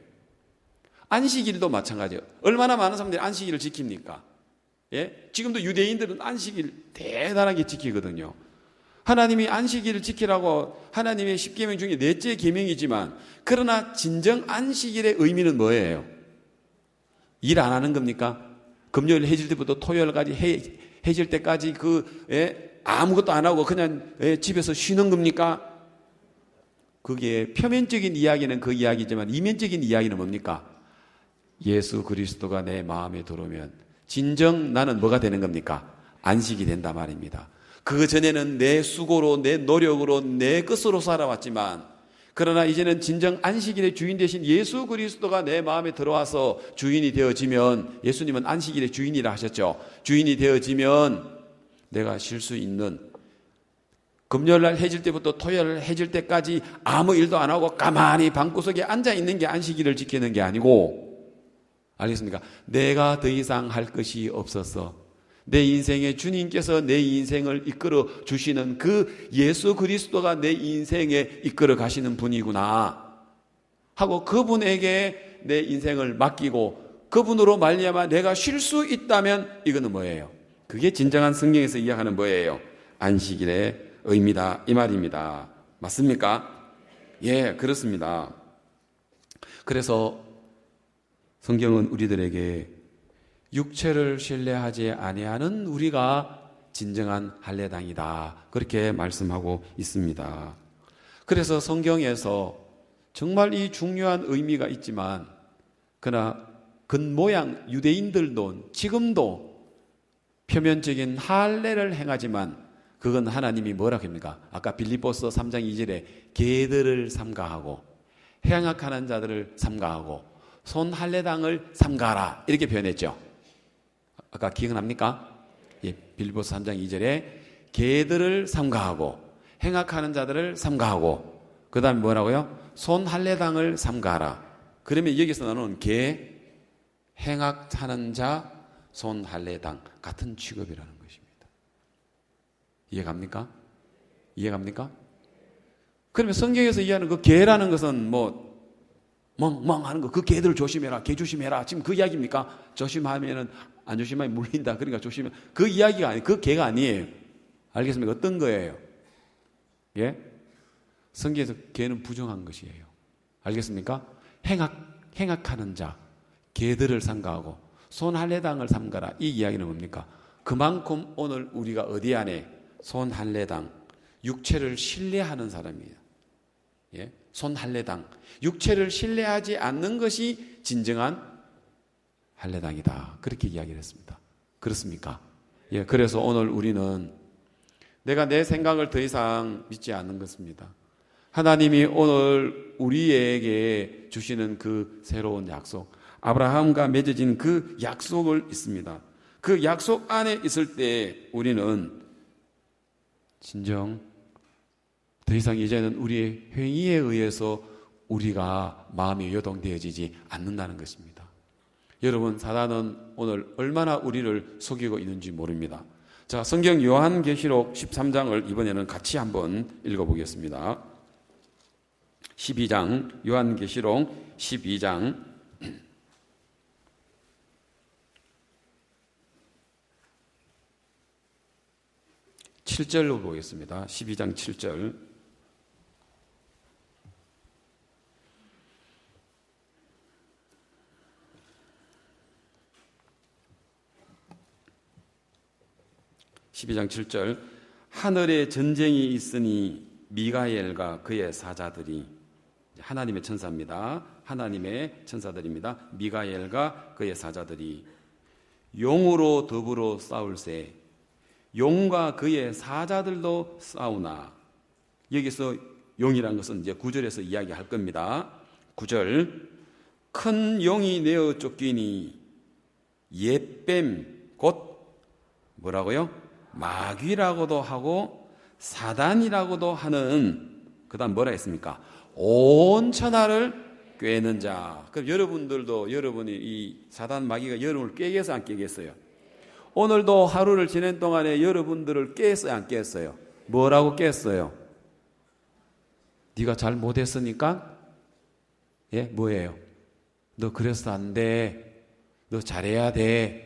안식일도 마찬가지예요. 얼마나 많은 사람들이 안식일을 지킵니까? 예? 지금도 유대인들은 안식일 대단하게 지키거든요. 하나님이 안식일을 지키라고 하나님의 십 계명 중에 넷째 계명이지만, 그러나 진정 안식일의 의미는 뭐예요? 일 안 하는 겁니까? 금요일 해질 때부터 토요일까지 해, 해질 때까지 그 예? 아무것도 안 하고 그냥 예? 집에서 쉬는 겁니까? 그게 표면적인 이야기는 그 이야기지만 이면적인 이야기는 뭡니까? 예수 그리스도가 내 마음에 들어오면 진정 나는 뭐가 되는 겁니까? 안식이 된단 말입니다. 그 전에는 내 수고로, 내 노력으로, 내 것으로 살아왔지만, 그러나 이제는 진정 안식일의 주인 되신 예수 그리스도가 내 마음에 들어와서 주인이 되어지면, 예수님은 안식일의 주인이라 하셨죠. 주인이 되어지면 내가 쉴 수 있는, 금요일날 해질 때부터 토요일 해질 때까지 아무 일도 안 하고 가만히 방구석에 앉아 있는 게 안식일을 지키는 게 아니고, 알겠습니까? 내가 더 이상 할 것이 없어서 내 인생에 주님께서 내 인생을 이끌어 주시는 그 예수 그리스도가 내 인생에 이끌어 가시는 분이구나 하고 그분에게 내 인생을 맡기고 그분으로 말미암아 내가 쉴 수 있다면, 이거는 뭐예요? 그게 진정한 성경에서 이야기하는 뭐예요? 안식일의 의미다, 이 말입니다. 맞습니까? 예, 그렇습니다. 그래서 성경은 우리들에게 육체를 신뢰하지 아니하는 우리가 진정한 할례당이다, 그렇게 말씀하고 있습니다. 그래서 성경에서 정말 이 중요한 의미가 있지만 그러나 겉모양 유대인들도 지금도 표면적인 할례를 행하지만 그건 하나님이 뭐라고 합니까? 아까 빌립보서 삼 장 이 절에 개들을 삼가하고 행악하는 자들을 삼가하고 손 할례당을 삼가하라 이렇게 표현했죠. 아까 기억납니까? 예, 빌립보서 삼 장 이 절에 개들을 삼가하고 행악하는 자들을 삼가하고 그 다음에 뭐라고요? 손 할례당을 삼가하라. 그러면 여기서 나오는 개, 행악하는 자, 손 할례당 같은 취급이라는 것입니다. 이해갑니까? 이해갑니까? 그러면 성경에서 이해하는 그 개라는 것은 뭐 멍멍 하는 거, 그 개들 조심해라, 개 조심해라. 지금 그 이야기입니까? 조심하면은 안 조심하면 물린다. 그러니까 조심해. 그 이야기가 아니에요. 그 개가 아니에요. 알겠습니까? 어떤 거예요? 예? 성경에서 개는 부정한 것이에요. 알겠습니까? 행악, 행악하는 자, 개들을 삼가하고 손 할례당을 삼가라. 이 이야기는 뭡니까? 그만큼 오늘 우리가 어디 안에 손 할례당, 육체를 신뢰하는 사람이에요. 예? 손 할례당, 육체를 신뢰하지 않는 것이 진정한 할례당이다. 그렇게 이야기를 했습니다. 그렇습니까? 예, 그래서 오늘 우리는 내가 내 생각을 더 이상 믿지 않는 것입니다. 하나님이 오늘 우리에게 주시는 그 새로운 약속, 아브라함과 맺어진 그 약속을 있습니다. 그 약속 안에 있을 때 우리는 진정 더 이상 이제는 우리의 행위에 의해서 우리가 마음이 요동되어지지 않는다는 것입니다. 여러분, 사단은 오늘 얼마나 우리를 속이고 있는지 모릅니다. 자, 성경 요한계시록 십삼 장을 이번에는 같이 한번 읽어보겠습니다. 십이 장, 요한계시록 십이 장 칠 절로 보겠습니다. 십이 장 칠 절. 십이 장 칠 절. 하늘에 전쟁이 있으니 미가엘과 그의 사자들이, 하나님의 천사입니다. 하나님의 천사들입니다. 미가엘과 그의 사자들이 용으로 더불어 싸울세. 용과 그의 사자들도 싸우나. 여기서 용이란 것은 이제 구 절에서 이야기할 겁니다. 구 절. 큰 용이 내어 쫓기니 옛뱀 곧 뭐라고요? 마귀라고도 하고 사단이라고도 하는, 그 다음 뭐라 했습니까? 온 천하를 꿰는 자. 그럼 여러분들도, 여러분이 이 사단 마귀가 여러분을 깨겠어요, 안 깨겠어요? 오늘도 하루를 지낸 동안에 여러분들을 깼어요, 안 깼어요? 뭐라고 깼어요? 네가 잘 못했으니까? 예, 뭐예요? 너 그래서 안 돼. 너 잘해야 돼.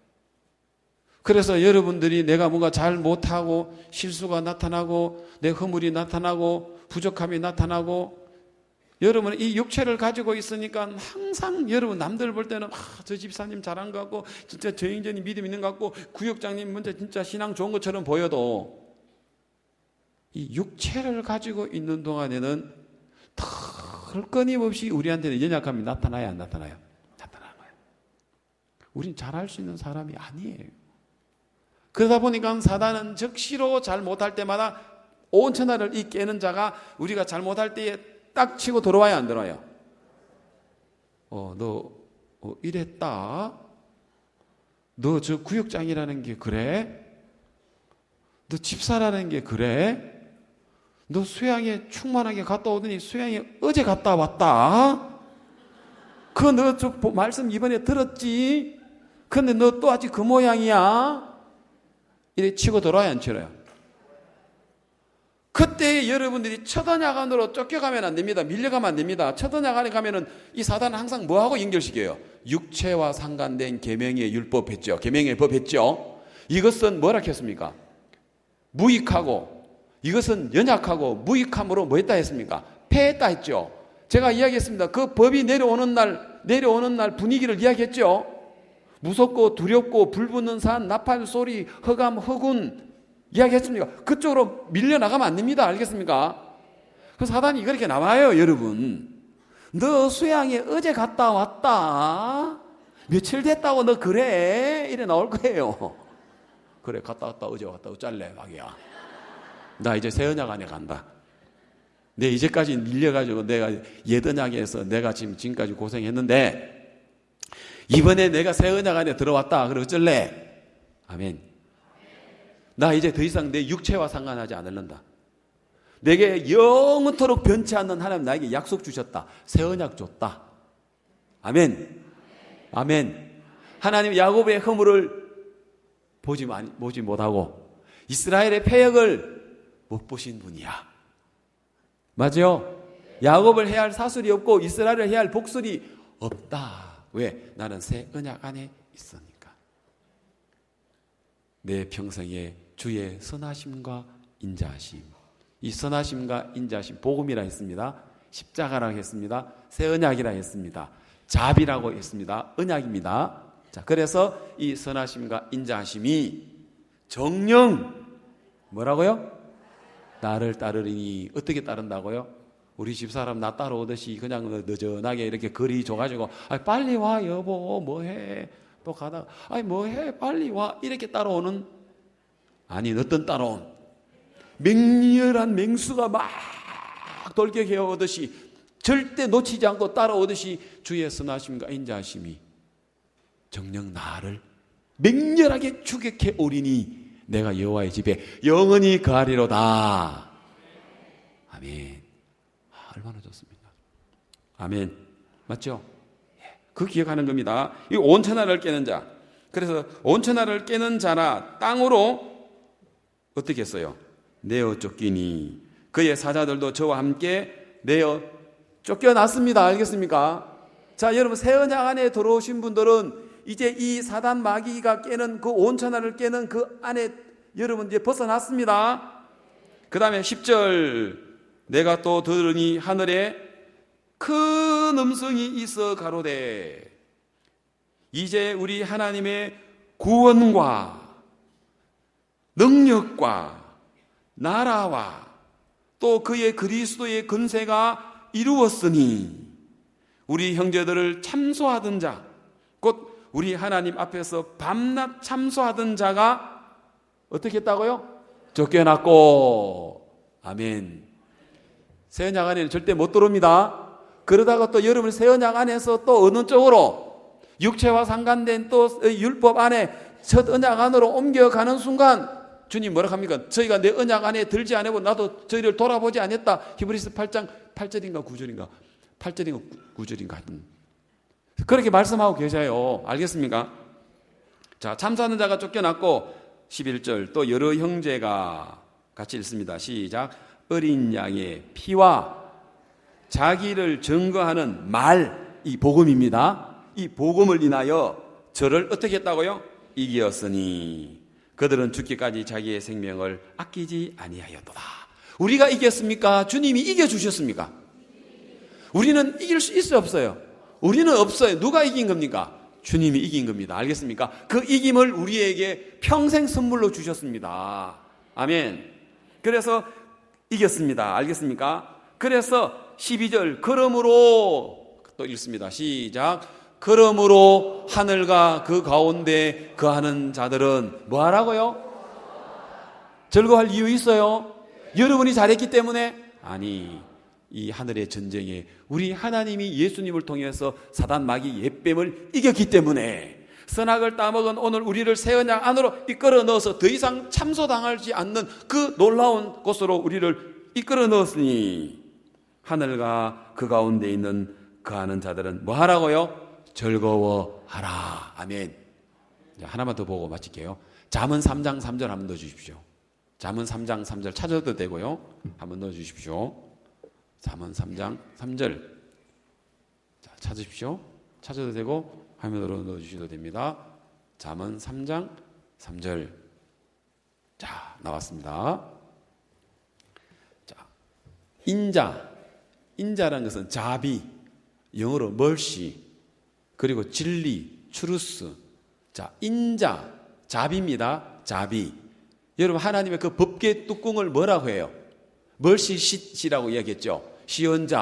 그래서 여러분들이 내가 뭔가 잘 못하고 실수가 나타나고 내 허물이 나타나고 부족함이 나타나고, 여러분은 이 육체를 가지고 있으니까 항상 여러분 남들 볼 때는 아, 저 집사님 잘한 것 같고 진짜 저 형제님 믿음 있는 것 같고 구역장님 먼저 진짜 신앙 좋은 것처럼 보여도 이 육체를 가지고 있는 동안에는 털 끊임없이 우리한테는 연약함이 나타나야 안 나타나요? 나타나는 거예요. 우린 잘할 수 있는 사람이 아니에요. 그러다 보니까 사단은 적시로 잘 못할 때마다 온 천하를 이 깨는 자가 우리가 잘못할 때에 딱 치고 들어와야 안 들어와요? 어, 너 어, 이랬다? 너 저 구역장이라는 게 그래? 너 집사라는 게 그래? 너 수양에 충만하게 갔다 오더니 수양에 어제 갔다 왔다? 그 너 저 말씀 이번에 들었지? 근데 너 또 아직 그 모양이야? 이렇게 치고 들어와야 안 치러요? 그때 여러분들이 처단야간으로 쫓겨가면 안 됩니다. 밀려가면 안 됩니다. 처단야간에 가면은 이 사단은 항상 뭐하고 연결시켜요? 육체와 상관된 계명의 율법 했죠. 계명의 법 했죠. 이것은 뭐라 했습니까? 무익하고, 이것은 연약하고 무익함으로 뭐 했다 했습니까? 패했다 했죠. 제가 이야기했습니다. 그 법이 내려오는 날, 내려오는 날 분위기를 이야기했죠. 무섭고 두렵고 불붙는 산, 나팔 소리, 흑암, 흑운 이야기했습니까? 그쪽으로 밀려나가면 안 됩니다. 알겠습니까? 그 사단이 그렇게 나와요, 여러분. 너 수양에 어제 갔다 왔다? 며칠 됐다고 너 그래? 이래 나올 거예요. 그래, 갔다 왔다, 어제 왔다, 어쩔래, 막이야. 나 이제 새 언약 안에 간다. 내 이제까지 밀려가지고 내가 옛 언약에서 내가 지금 지금까지 고생했는데, 이번에 내가 새 언약 안에 들어왔다. 그래, 어쩔래? 아멘. 나 이제 더 이상 내 육체와 상관하지 않을란다. 내게 영원토록 변치 않는 하나님 나에게 약속 주셨다. 새 언약 줬다. 아멘. 아멘. 하나님 야곱의 허물을 보지, 보지 못하고 이스라엘의 패역을 못 보신 분이야. 맞죠? 야곱을 해야 할 사슬이 없고 이스라엘을 해야 할 복술이 없다. 왜? 나는 새 언약 안에 있으니까. 내 평생에 주의 선하심과 인자하심, 이 선하심과 인자하심, 복음이라 했습니다. 십자가라고 했습니다. 새 언약이라 했습니다. 자비라고 했습니다. 언약입니다. 자, 그래서 이 선하심과 인자하심이 정령 뭐라고요? 나를 따르리니. 어떻게 따른다고요? 우리 집사람 나 따라오듯이 그냥 느슨하게 이렇게 거리 줘가지고 아, 빨리 와 여보 뭐해 또 가다가 아이 뭐해 빨리 와 이렇게 따라오는, 아니 어떤 따라온 맹렬한 맹수가 막 돌격해 오듯이 절대 놓치지 않고 따라오듯이 주의 선하심과 인자하심이 정녕 나를 맹렬하게 추격해 오리니 내가 여호와의 집에 영원히 거하리로다. 아멘. 아, 얼마나 좋습니까? 아멘. 맞죠? 그 기억하는 겁니다. 이 온천하를 깨는 자. 그래서 온천하를 깨는 자나 땅으로 어떻게 했어요? 내어 쫓기니 그의 사자들도 저와 함께 내어 쫓겨났습니다. 알겠습니까? 자, 여러분 새 언약 안에 들어오신 분들은 이제 이 사단 마귀가 깨는 그 온천하를 깨는 그 안에 여러분 이제 벗어났습니다. 그 다음에 십 절 내가 또 들으니 하늘에 큰 음성이 있어 가로되 이제 우리 하나님의 구원과 능력과 나라와 또 그의 그리스도의 근세가 이루었으니 우리 형제들을 참소하던 자, 곧 우리 하나님 앞에서 밤낮 참소하던 자가 어떻게 했다고요? 쫓겨났고. 아멘. 새 언약 안에는 절대 못 들어옵니다. 그러다가 또 여러분 새 언약 안에서 또 어느 쪽으로 육체와 상관된 또 율법 안에 첫 언약 안으로 옮겨가는 순간 주님 뭐라 합니까? 저희가 내 언약 안에 들지 않고 나도 저희를 돌아보지 않았다. 히브리서 팔 장 팔 절인가 구 절인가 팔 절인가 구 절인가 하여튼 그렇게 말씀하고 계셔요. 알겠습니까? 자, 참소하는 자가 쫓겨났고 십일 절 또 여러 형제가 같이 읽습니다. 시작. 어린 양의 피와 자기를 증거하는 말, 이 복음입니다. 이 복음을 인하여 저를 어떻게 했다고요? 이겼으니 그들은 죽기까지 자기의 생명을 아끼지 아니하였도다. 우리가 이겼습니까? 주님이 이겨주셨습니까? 우리는 이길 수 있어요, 없어요? 우리는 없어요. 누가 이긴 겁니까? 주님이 이긴 겁니다. 알겠습니까? 그 이김을 우리에게 평생 선물로 주셨습니다. 아멘. 그래서 이겼습니다. 알겠습니까? 그래서 십이 절 그러므로 또 읽습니다. 시작. 그러므로 하늘과 그 가운데 거하는 자들은 뭐 하라고요? 즐거워할 이유 있어요? 여러분이 잘했기 때문에? 아니, 이 하늘의 전쟁에 우리 하나님이 예수님을 통해서 사단 마귀 옛뱀을 이겼기 때문에 선악을 따먹은 오늘 우리를 새 언약 안으로 이끌어 넣어서 더 이상 참소당하지 않는 그 놀라운 곳으로 우리를 이끌어 넣었으니 하늘과 그 가운데 있는 거하는 자들은 뭐 하라고요? 즐거워하라. 아멘. 하나만 더 보고 마칠게요. 잠언 삼 장 삼 절 한번 넣어주십시오. 잠언 삼 장 삼 절 찾아도 되고요. 한번 넣어주십시오. 잠언 삼 장 삼 절. 자, 찾으십시오. 찾아도 되고 화면으로 넣어주셔도 됩니다. 잠언 삼 장 삼 절. 자, 나왔습니다. 자, 인자. 인자라는 것은 자비, 영어로 mercy, 그리고 진리, truth. 자, 인자, 자비입니다. 자비. 여러분 하나님의 그 법궤 뚜껑을 뭐라고 해요? mercy seat이라고 이야기했죠. 시언자,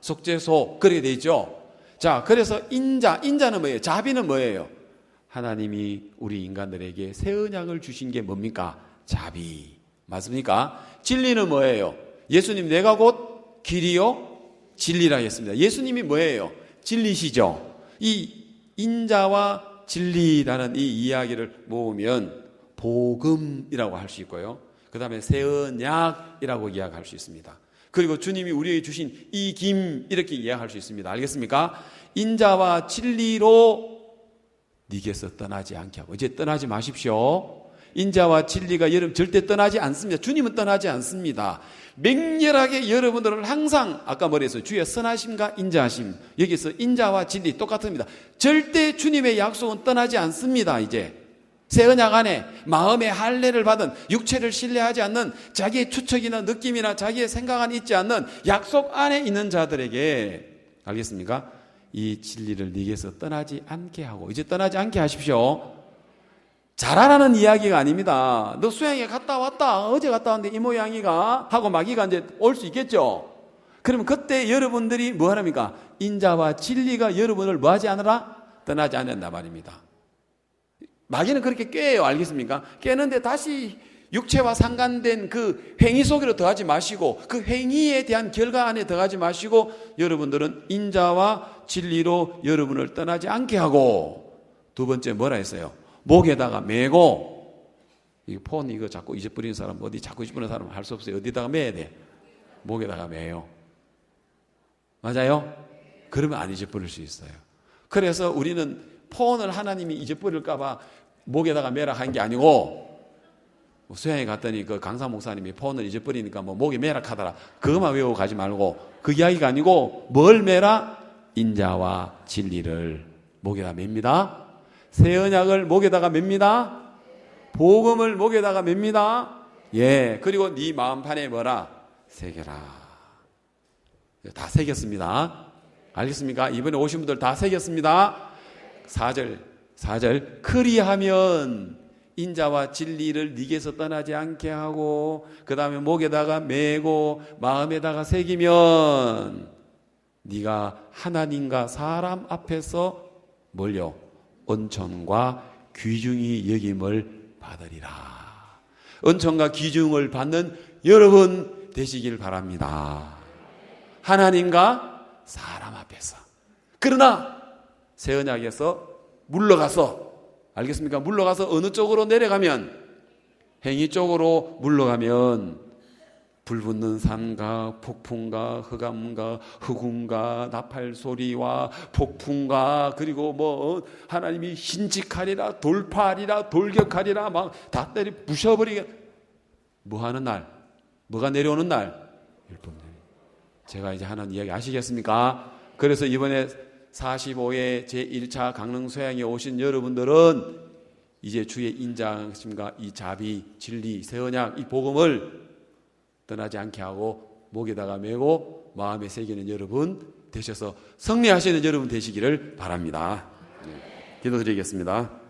속죄소 그렇게 돼 있죠. 자, 그래서 인자, 인자는 뭐예요? 자비는 뭐예요? 하나님이 우리 인간들에게 새 언약을 주신 게 뭡니까? 자비. 맞습니까? 진리는 뭐예요? 예수님 내가 곧 길이요 진리라 했습니다. 예수님이 뭐예요? 진리시죠. 이 인자와 진리라는 이 이야기를 모으면 복음이라고 할 수 있고요. 그 다음에 새 언약이라고 이야기할 수 있습니다. 그리고 주님이 우리에게 주신 이 김 이렇게 이야기할 수 있습니다. 알겠습니까? 인자와 진리로 니게서 떠나지 않게 하고 이제 떠나지 마십시오. 인자와 진리가 여러분 절대 떠나지 않습니다. 주님은 떠나지 않습니다. 맹렬하게 여러분들을 항상 아까 뭐랬어요? 주의 선하심과 인자하심. 여기서 인자와 진리 똑같습니다. 절대 주님의 약속은 떠나지 않습니다. 이제 새 언약 안에 마음의 할례를 받은 육체를 신뢰하지 않는 자기의 추측이나 느낌이나 자기의 생각 안에 있지 않는 약속 안에 있는 자들에게 알겠습니까? 이 진리를 네게서 떠나지 않게 하고 이제 떠나지 않게 하십시오. 잘하라는 이야기가 아닙니다. 너 수양에 갔다 왔다. 어제 갔다 왔는데 이 모양이가 하고 마귀가 이제 올 수 있겠죠. 그러면 그때 여러분들이 뭐 하랍니까? 인자와 진리가 여러분을 뭐 하지 않으라? 떠나지 않는다 말입니다. 마귀는 그렇게 꾀요. 알겠습니까? 깨는데 다시 육체와 상관된 그 행위 속으로 더하지 마시고 그 행위에 대한 결과 안에 더하지 마시고 여러분들은 인자와 진리로 여러분을 떠나지 않게 하고 두 번째 뭐라 했어요? 목에다가 메고 이 폰 이거 자꾸 잊어버리는 사람 어디 자꾸 잊어버리는 사람 할 수 없어요. 어디다가 매야 돼? 목에다가 매요. 맞아요? 그러면 안 잊어버릴 수 있어요. 그래서 우리는 폰을 하나님이 잊어버릴까 봐 목에다가 매라 한 게 아니고 수양에 갔더니 그 강사 목사님이 폰을 잊어버리니까 뭐 목에 매라 하더라. 그것만 외우고 가지 말고 그 이야기가 아니고 뭘 매라? 인자와 진리를 목에다 맵니다. 새 언약을 목에다가 맵니다. 복음을 목에다가 맵니다. 예, 그리고 네 마음판에 뭐라? 새겨라. 다 새겼습니다. 알겠습니까? 이번에 오신 분들 다 새겼습니다. 사 절, 사 절. 그리하면 인자와 진리를 네게서 떠나지 않게 하고 그 다음에 목에다가 메고 마음에다가 새기면 네가 하나님과 사람 앞에서 뭘요? 은총과 귀중히 여김을 받으리라. 은총과 귀중을 받는 여러분 되시길 바랍니다. 하나님과 사람 앞에서. 그러나 새 언약에서 물러가서 알겠습니까? 물러가서 어느 쪽으로 내려가면 행위 쪽으로 물러가면 불붙는 산과 폭풍과 흑암과 흑운과 나팔 소리와 폭풍과 그리고 뭐 하나님이 신직하리라 돌파하리라 돌격하리라 막 다 때리 부셔버리게 뭐 하는 날? 뭐가 내려오는 날? 율법 내리. 제가 이제 하는 이야기 아시겠습니까? 그래서 이번에 사십오 회 제일 차 강릉 소양에 오신 여러분들은 이제 주의 인자심과 이 자비, 진리, 새 언약, 이 복음을 떠나지 않게 하고 목에다가 메고 마음에 새기는 여러분 되셔서 승리하시는 여러분 되시기를 바랍니다. 네. 기도드리겠습니다.